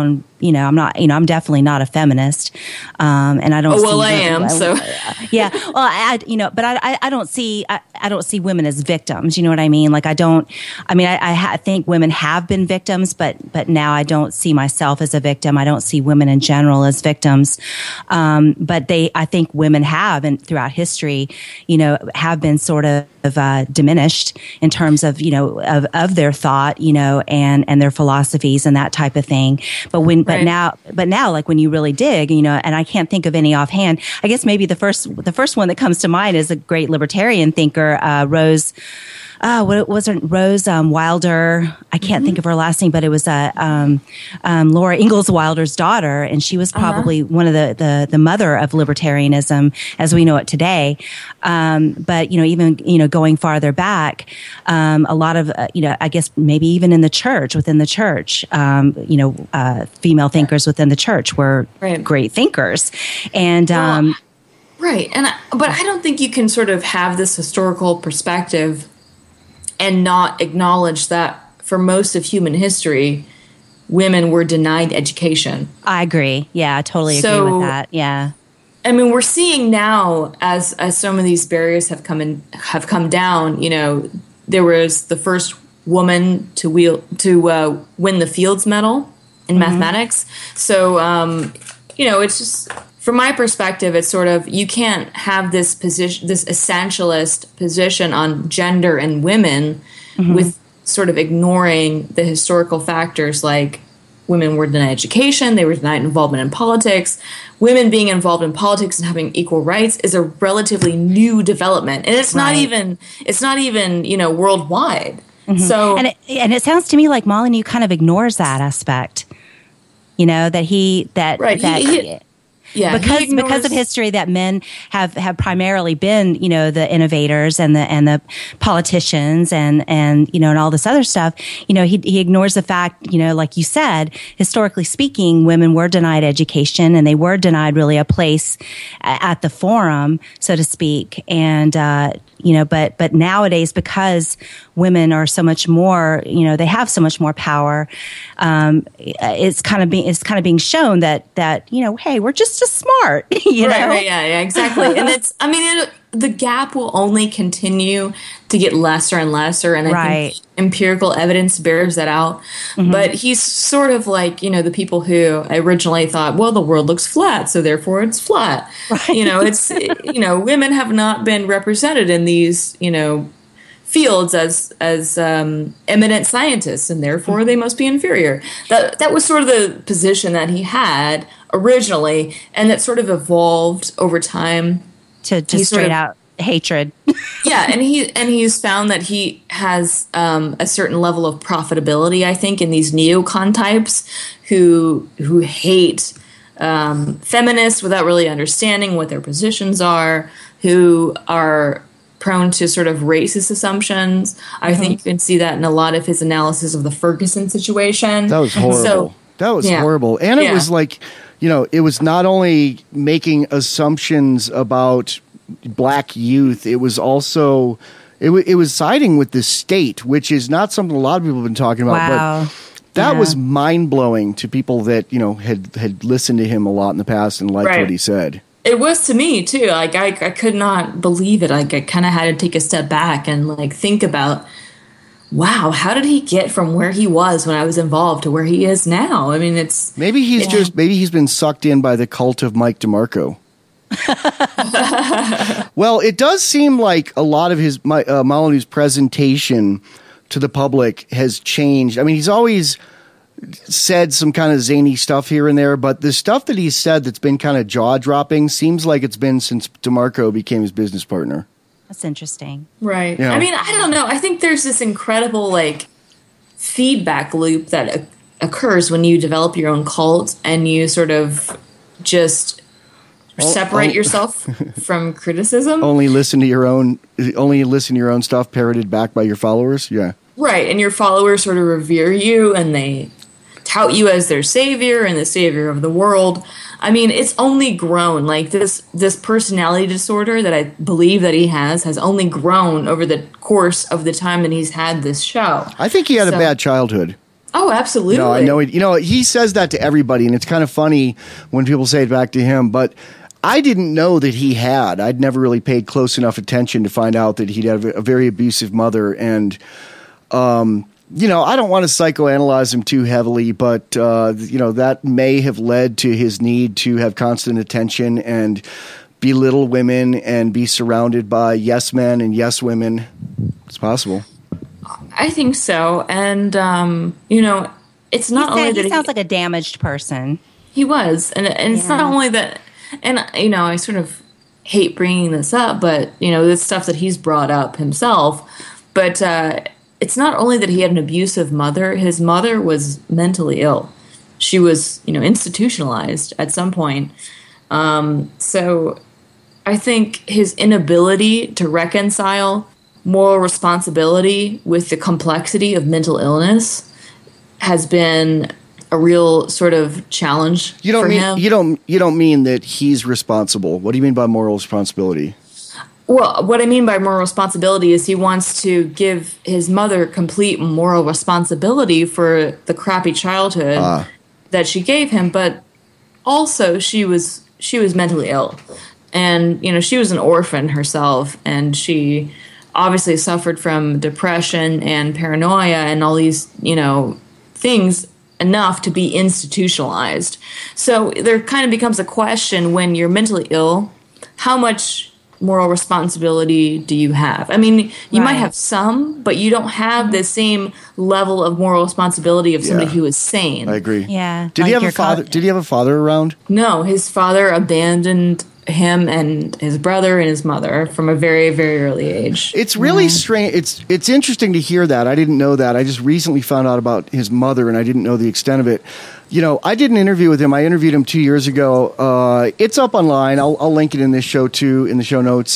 I'm definitely not a feminist. And I don't. I am. So yeah. Well, but I don't see women as victims. You know what I mean? Like I think women have been victims, but now I don't see myself as a victim. I don't see women in general as victims. But I think women have, and throughout history, have been sort of diminished in terms of of their thought, and their philosophies and that type of thing. But now, like when you really dig, and I can't think of any offhand. I guess maybe the first one that comes to mind is a great libertarian thinker, Rose. What was her? Rose Wilder. I can't think of her last name, but it was Laura Ingalls Wilder's daughter, and she was probably one of the mother of libertarianism as we know it today. But even going farther back, a lot of I guess maybe even in the church, within the church, female thinkers within the church were great thinkers, and. Right, but I don't think you can sort of have this historical perspective and not acknowledge that for most of human history, women were denied education. I agree. Yeah, I totally agree with that. Yeah. I mean, we're seeing now as some of these barriers have come down. There was the first woman to win the Fields Medal in mathematics. So, it's just. From my perspective, it's sort of, you can't have this position, this essentialist position on gender and women with sort of ignoring the historical factors like women were denied education, they were denied involvement in politics. Women being involved in politics and having equal rights is a relatively new development. And it's not even, worldwide. So, and it sounds to me like Molyneux kind of ignores that aspect, Yeah, because of history that men have primarily been, the innovators and the politicians and all this other stuff. He ignores the fact, like you said, historically speaking, women were denied education and they were denied really a place at the forum, so to speak. And, but nowadays, because women are so much more, they have so much more power. It's kind of being shown that, hey, we're just as smart, Right, yeah, exactly. And the gap will only continue to get lesser and lesser. And I think empirical evidence bears that out. But he's sort of like, the people who originally thought, well, the world looks flat, so therefore it's flat. Right. Women have not been represented in these, fields as eminent scientists, and therefore they must be inferior. That was sort of the position that he had originally, and that sort of evolved over time to straight out hatred. Yeah, and he's found that he has a certain level of profitability, I think, in these neocon types who hate feminists without really understanding what their positions are, who are prone to sort of racist assumptions. I think you can see that in a lot of his analysis of the Ferguson situation. That was horrible. Horrible. And it was like, it was not only making assumptions about black youth, it was also, it was siding with the state, which is not something a lot of people have been talking about. Wow. But that was mind-blowing to people that, had listened to him a lot in the past and liked what he said. It was to me too. Like I could not believe it. Like I kind of had to take a step back and think about, wow, how did he get from where he was when I was involved to where he is now? I mean, it's maybe he's been sucked in by the cult of Mike DeMarco. Well, it does seem like a lot of his Molyneux's presentation to the public has changed. I mean, he's always said some kind of zany stuff here and there, but the stuff that he's said that's been kind of jaw-dropping seems like it's been since DeMarco became his business partner. That's interesting. Right. I mean, I don't know. I think there's this incredible, feedback loop that occurs when you develop your own cult and you sort of just separate yourself from criticism. Only listen to your own stuff parroted back by your followers. Yeah. Right. And your followers sort of revere you and they tout you as their savior and the savior of the world. I mean, it's only grown. Like this personality disorder that I believe that he has only grown over the course of the time that he's had this show. I think he had a bad childhood. Oh, absolutely. No, I know. He says that to everybody, and it's kind of funny when people say it back to him. But I didn't know that he had. I'd never really paid close enough attention to find out that he'd had a very abusive mother. And, I don't want to psychoanalyze him too heavily, but, that may have led to his need to have constant attention and belittle women and be surrounded by yes men and yes women. It's possible. I think so. And, it's not only that he sounds like a damaged person. He was. And it's not only that, and, I sort of hate bringing this up, but, this stuff that he's brought up himself. But it's not only that he had an abusive mother. His mother was mentally ill. She was, institutionalized at some point. So I think his inability to reconcile moral responsibility with the complexity of mental illness has been a real sort of challenge for him. You don't mean that he's responsible. What do you mean by moral responsibility? Well, what I mean by moral responsibility is he wants to give his mother complete moral responsibility for the crappy childhood that she gave him, but also she was mentally ill. And, she was an orphan herself, and she obviously suffered from depression and paranoia and all these, things enough to be institutionalized. So there kind of becomes a question when you're mentally ill, how much moral responsibility do you have? I mean, you might have some, but you don't have the same level of moral responsibility of somebody who is sane. I agree. Yeah. Did he have a father? Did he have a father around? No, his father abandoned him and his brother and his mother from a very, very early age. It's really strange. It's interesting to hear that. I didn't know that. I just recently found out about his mother, and I didn't know the extent of it. I did an interview with him. I interviewed him 2 years ago. It's up online. I'll link it in this show too, in the show notes.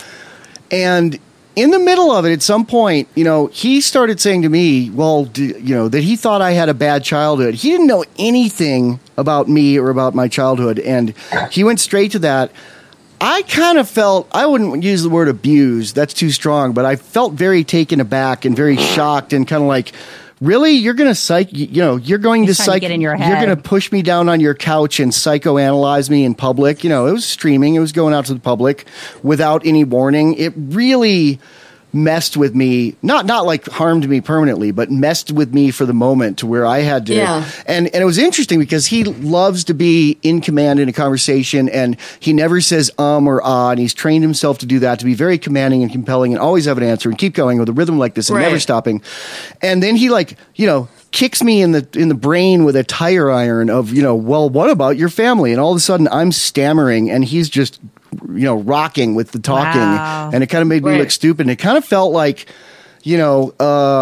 And in the middle of it, at some point, he started saying to me, that he thought I had a bad childhood. He didn't know anything about me or about my childhood, and he went straight to that. I kind of felt, I wouldn't use the word abused, that's too strong, but I felt very taken aback and very shocked and kind of like, really? You're going to you're going to get in your head. You're going to push me down on your couch and psychoanalyze me in public. It was streaming. It was going out to the public without any warning. It really messed with me, not like harmed me permanently, but messed with me for the moment to where I had to. Yeah. And it was interesting because he loves to be in command in a conversation, and he never says or ah, and he's trained himself to do that, to be very commanding and compelling and always have an answer and keep going with a rhythm like this and never stopping. And then he kicks me in the brain with a tire iron of, well, what about your family? And all of a sudden I'm stammering and he's just rocking with the talking. Wow. And it kind of made me look stupid. And it kind of felt like, like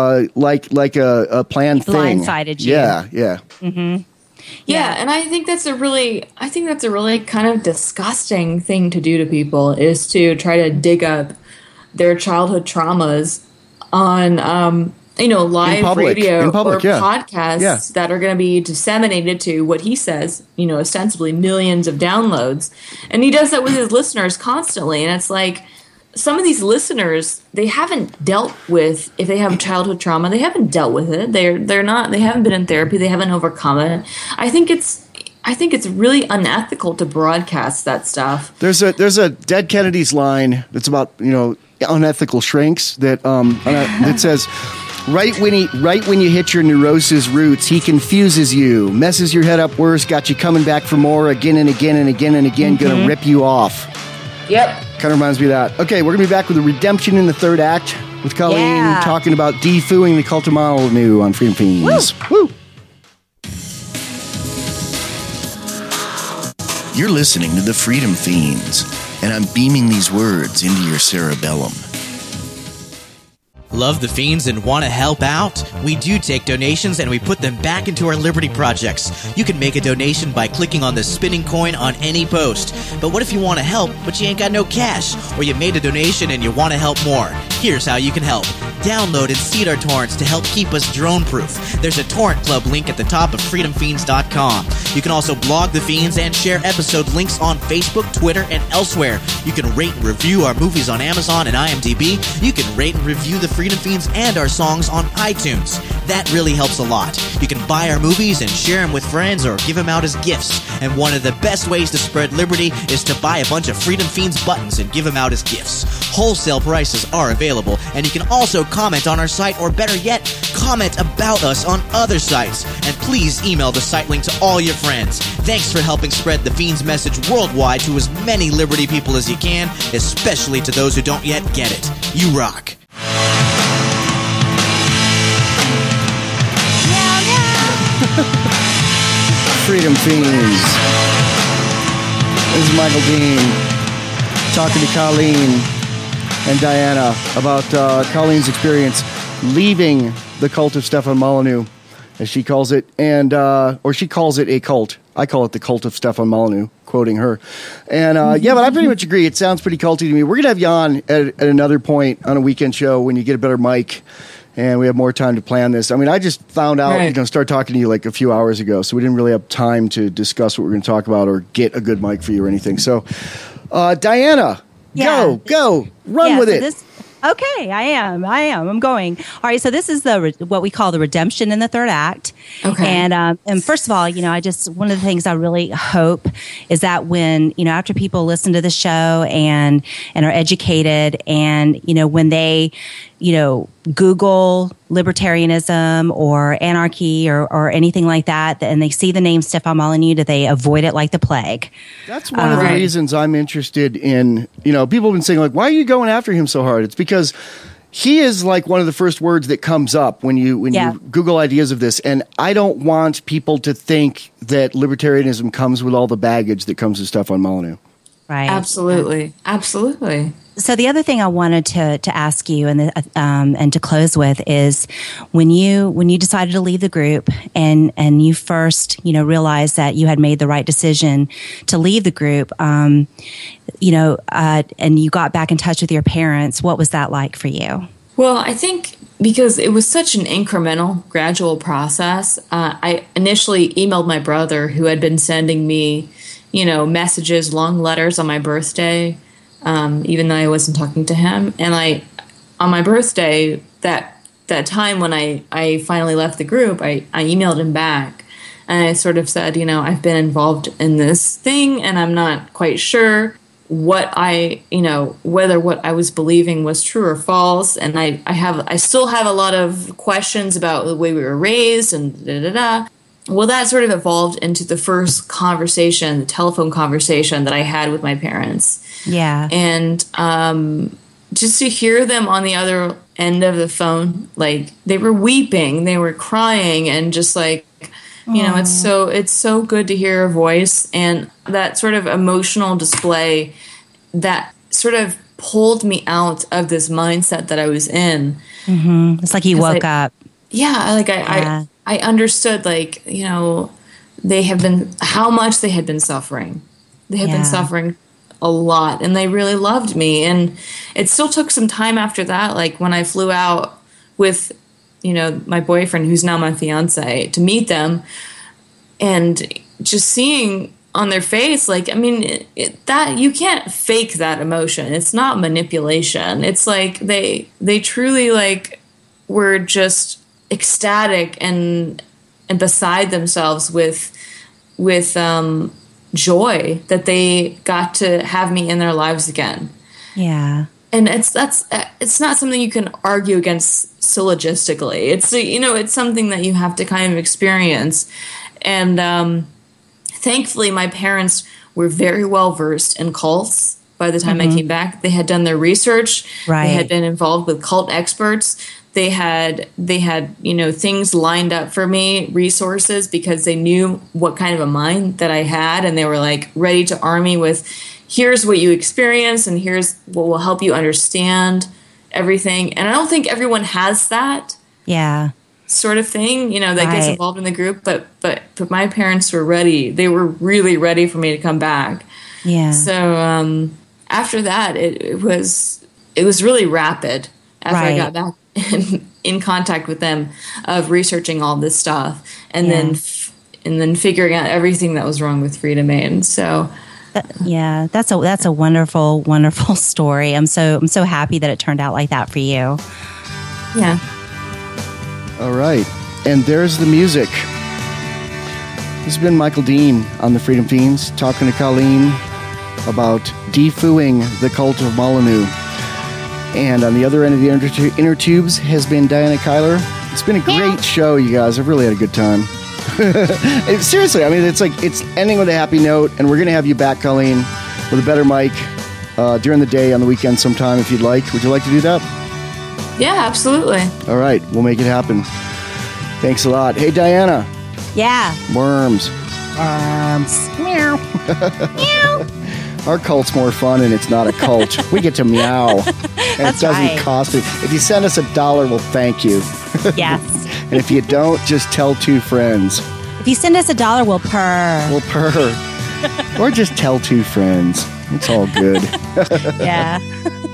a planned thing. Blindsided you. Yeah. Yeah. Mm-hmm. Yeah. And I think that's a really kind of disgusting thing to do to people, is to try to dig up their childhood traumas on, live radio or podcasts that are going to be disseminated to what he says, ostensibly millions of downloads. And he does that with his listeners constantly. And it's like, some of these listeners, they haven't dealt with, if they have childhood trauma, they haven't dealt with it. They haven't been in therapy. They haven't overcome it. I think it's really unethical to broadcast that stuff. There's a Dead Kennedys line that's about, unethical shrinks that says, Right when you hit your neurosis roots, he confuses you, messes your head up worse, got you coming back for more again and again and again and again, gonna rip you off. Yep. Kind of reminds me of that. Okay, we're gonna be back with a redemption in the third act with Colleen talking about defooing the cult of Molyneux on Freedom Fiends. Woo! You're listening to the Freedom Fiends, and I'm beaming these words into your cerebellum. Love the Fiends and want to help out? We do take donations and we put them back into our Liberty projects. You can make a donation by clicking on the spinning coin on any post. But what if you want to help, but you ain't got no cash? Or you made a donation and you want to help more? Here's how you can help. Download and seed our torrents to help keep us drone-proof. There's a torrent club link at the top of freedomfiends.com. You can also blog The Fiends and share episode links on Facebook, Twitter, and elsewhere. You can rate and review our movies on Amazon and IMDb. You can rate and review the Freedom Fiends and our songs on iTunes. That really helps a lot. You can buy our movies and share them with friends or give them out as gifts. And one of the best ways to spread liberty is to buy a bunch of Freedom Fiends buttons and give them out as gifts. Wholesale prices are available, and you can also comment on our site, or better yet, comment about us on other sites. And please email the site link to all your friends. Thanks for helping spread the Fiends message worldwide to as many liberty people as you can, especially to those who don't yet get it. You rock. Freedom Fiends. This is Michael Dean talking to Colleen and Diana about Colleen's experience leaving the cult of Stefan Molyneux, as she calls it, and or she calls it a cult. I call it the cult of Stefan Molyneux, quoting her. And yeah, but I pretty much agree. It sounds pretty culty to me. We're gonna have you on at another point on a weekend show when you get a better mic and we have more time to plan this. I mean, I just found out, start talking to you like a few hours ago, so we didn't really have time to discuss what we're going to talk about or get a good mic for you or anything. So, Diana, go, run with it. Okay, I am. I'm going. All right, so this is what we call the redemption in the third act. Okay. And first of all, one of the things I really hope is that when, after people listen to the show and are educated and, when they, Google libertarianism or anarchy or anything like that, and they see the name Stefan Molyneux, that they avoid it like the plague. That's one of the reasons I'm interested in, people have been saying, like, why are you going after him so hard? It's because he is like one of the first words that comes up when you Google ideas of this. And I don't want people to think that libertarianism comes with all the baggage that comes with Stefan Molyneux. Right. Absolutely. So the other thing I wanted to ask you and to close with is when you decided to leave the group and you first realized that you had made the right decision to leave the group, and you got back in touch with your parents. What was that like for you? Well, I think because it was such an incremental, gradual process, I initially emailed my brother, who had been sending me messages, long letters on my birthday, even though I wasn't talking to him. And on my birthday, that time when I finally left the group, I emailed him back. And I sort of said, I've been involved in this thing and I'm not quite sure whether what I was believing was true or false. And I still have a lot of questions about the way we were raised and da-da-da. Well, that sort of evolved into the first conversation, the telephone conversation that I had with my parents. Yeah. And just to hear them on the other end of the phone, like they were weeping, they were crying, and just like, it's so good to hear a voice, and that sort of emotional display that sort of pulled me out of this mindset that I was in. Mm-hmm. It's like you woke up. Yeah, I understood, how much they had been suffering. They had been suffering a lot, and they really loved me. And it still took some time after that, like when I flew out with, my boyfriend, who's now my fiance, to meet them, and just seeing on their face, that you can't fake that emotion. It's not manipulation. It's like they truly were just ecstatic and beside themselves with joy that they got to have me in their lives again. Yeah. And it's not something you can argue against syllogistically. It's it's something that you have to kind of experience. And thankfully my parents were very well versed in cults by the time I came back. They had done their research. Right. They had been involved with cult experts. They had things lined up for me, resources, because they knew what kind of a mind that I had, and they were ready to arm me with, here's what you experience and here's what will help you understand everything. And I don't think everyone has that sort of thing, that gets involved in the group, but my parents were ready. They were really ready for me to come back. Yeah. So after that, it was really rapid after I got back in contact with them, of researching all this stuff and then figuring out everything that was wrong with Freedomain. So that's a wonderful, wonderful story. I'm so happy that it turned out like that for you. Yeah. All right. And there's the music. This has been Michael Dean on the Freedom Fiends, talking to Colleen about defooing the cult of Molyneux. And on the other end of the inner tubes has been Diana Kyler. It's been a great show, you guys. I've really had a good time. Seriously, I mean, it's ending with a happy note, and we're going to have you back, Colleen, with a better mic during the day on the weekend sometime if you'd like. Would you like to do that? Yeah, absolutely. All right, we'll make it happen. Thanks a lot. Hey, Diana. Yeah. Worms. Meow. Meow. Our cult's more fun, and it's not a cult. We get to meow. And it doesn't cost it. If you send us $1, we'll thank you. Yes. And if you don't, just tell 2 friends. If you send us $1, we'll purr. We'll purr. Or just tell 2 friends. It's all good. Yeah.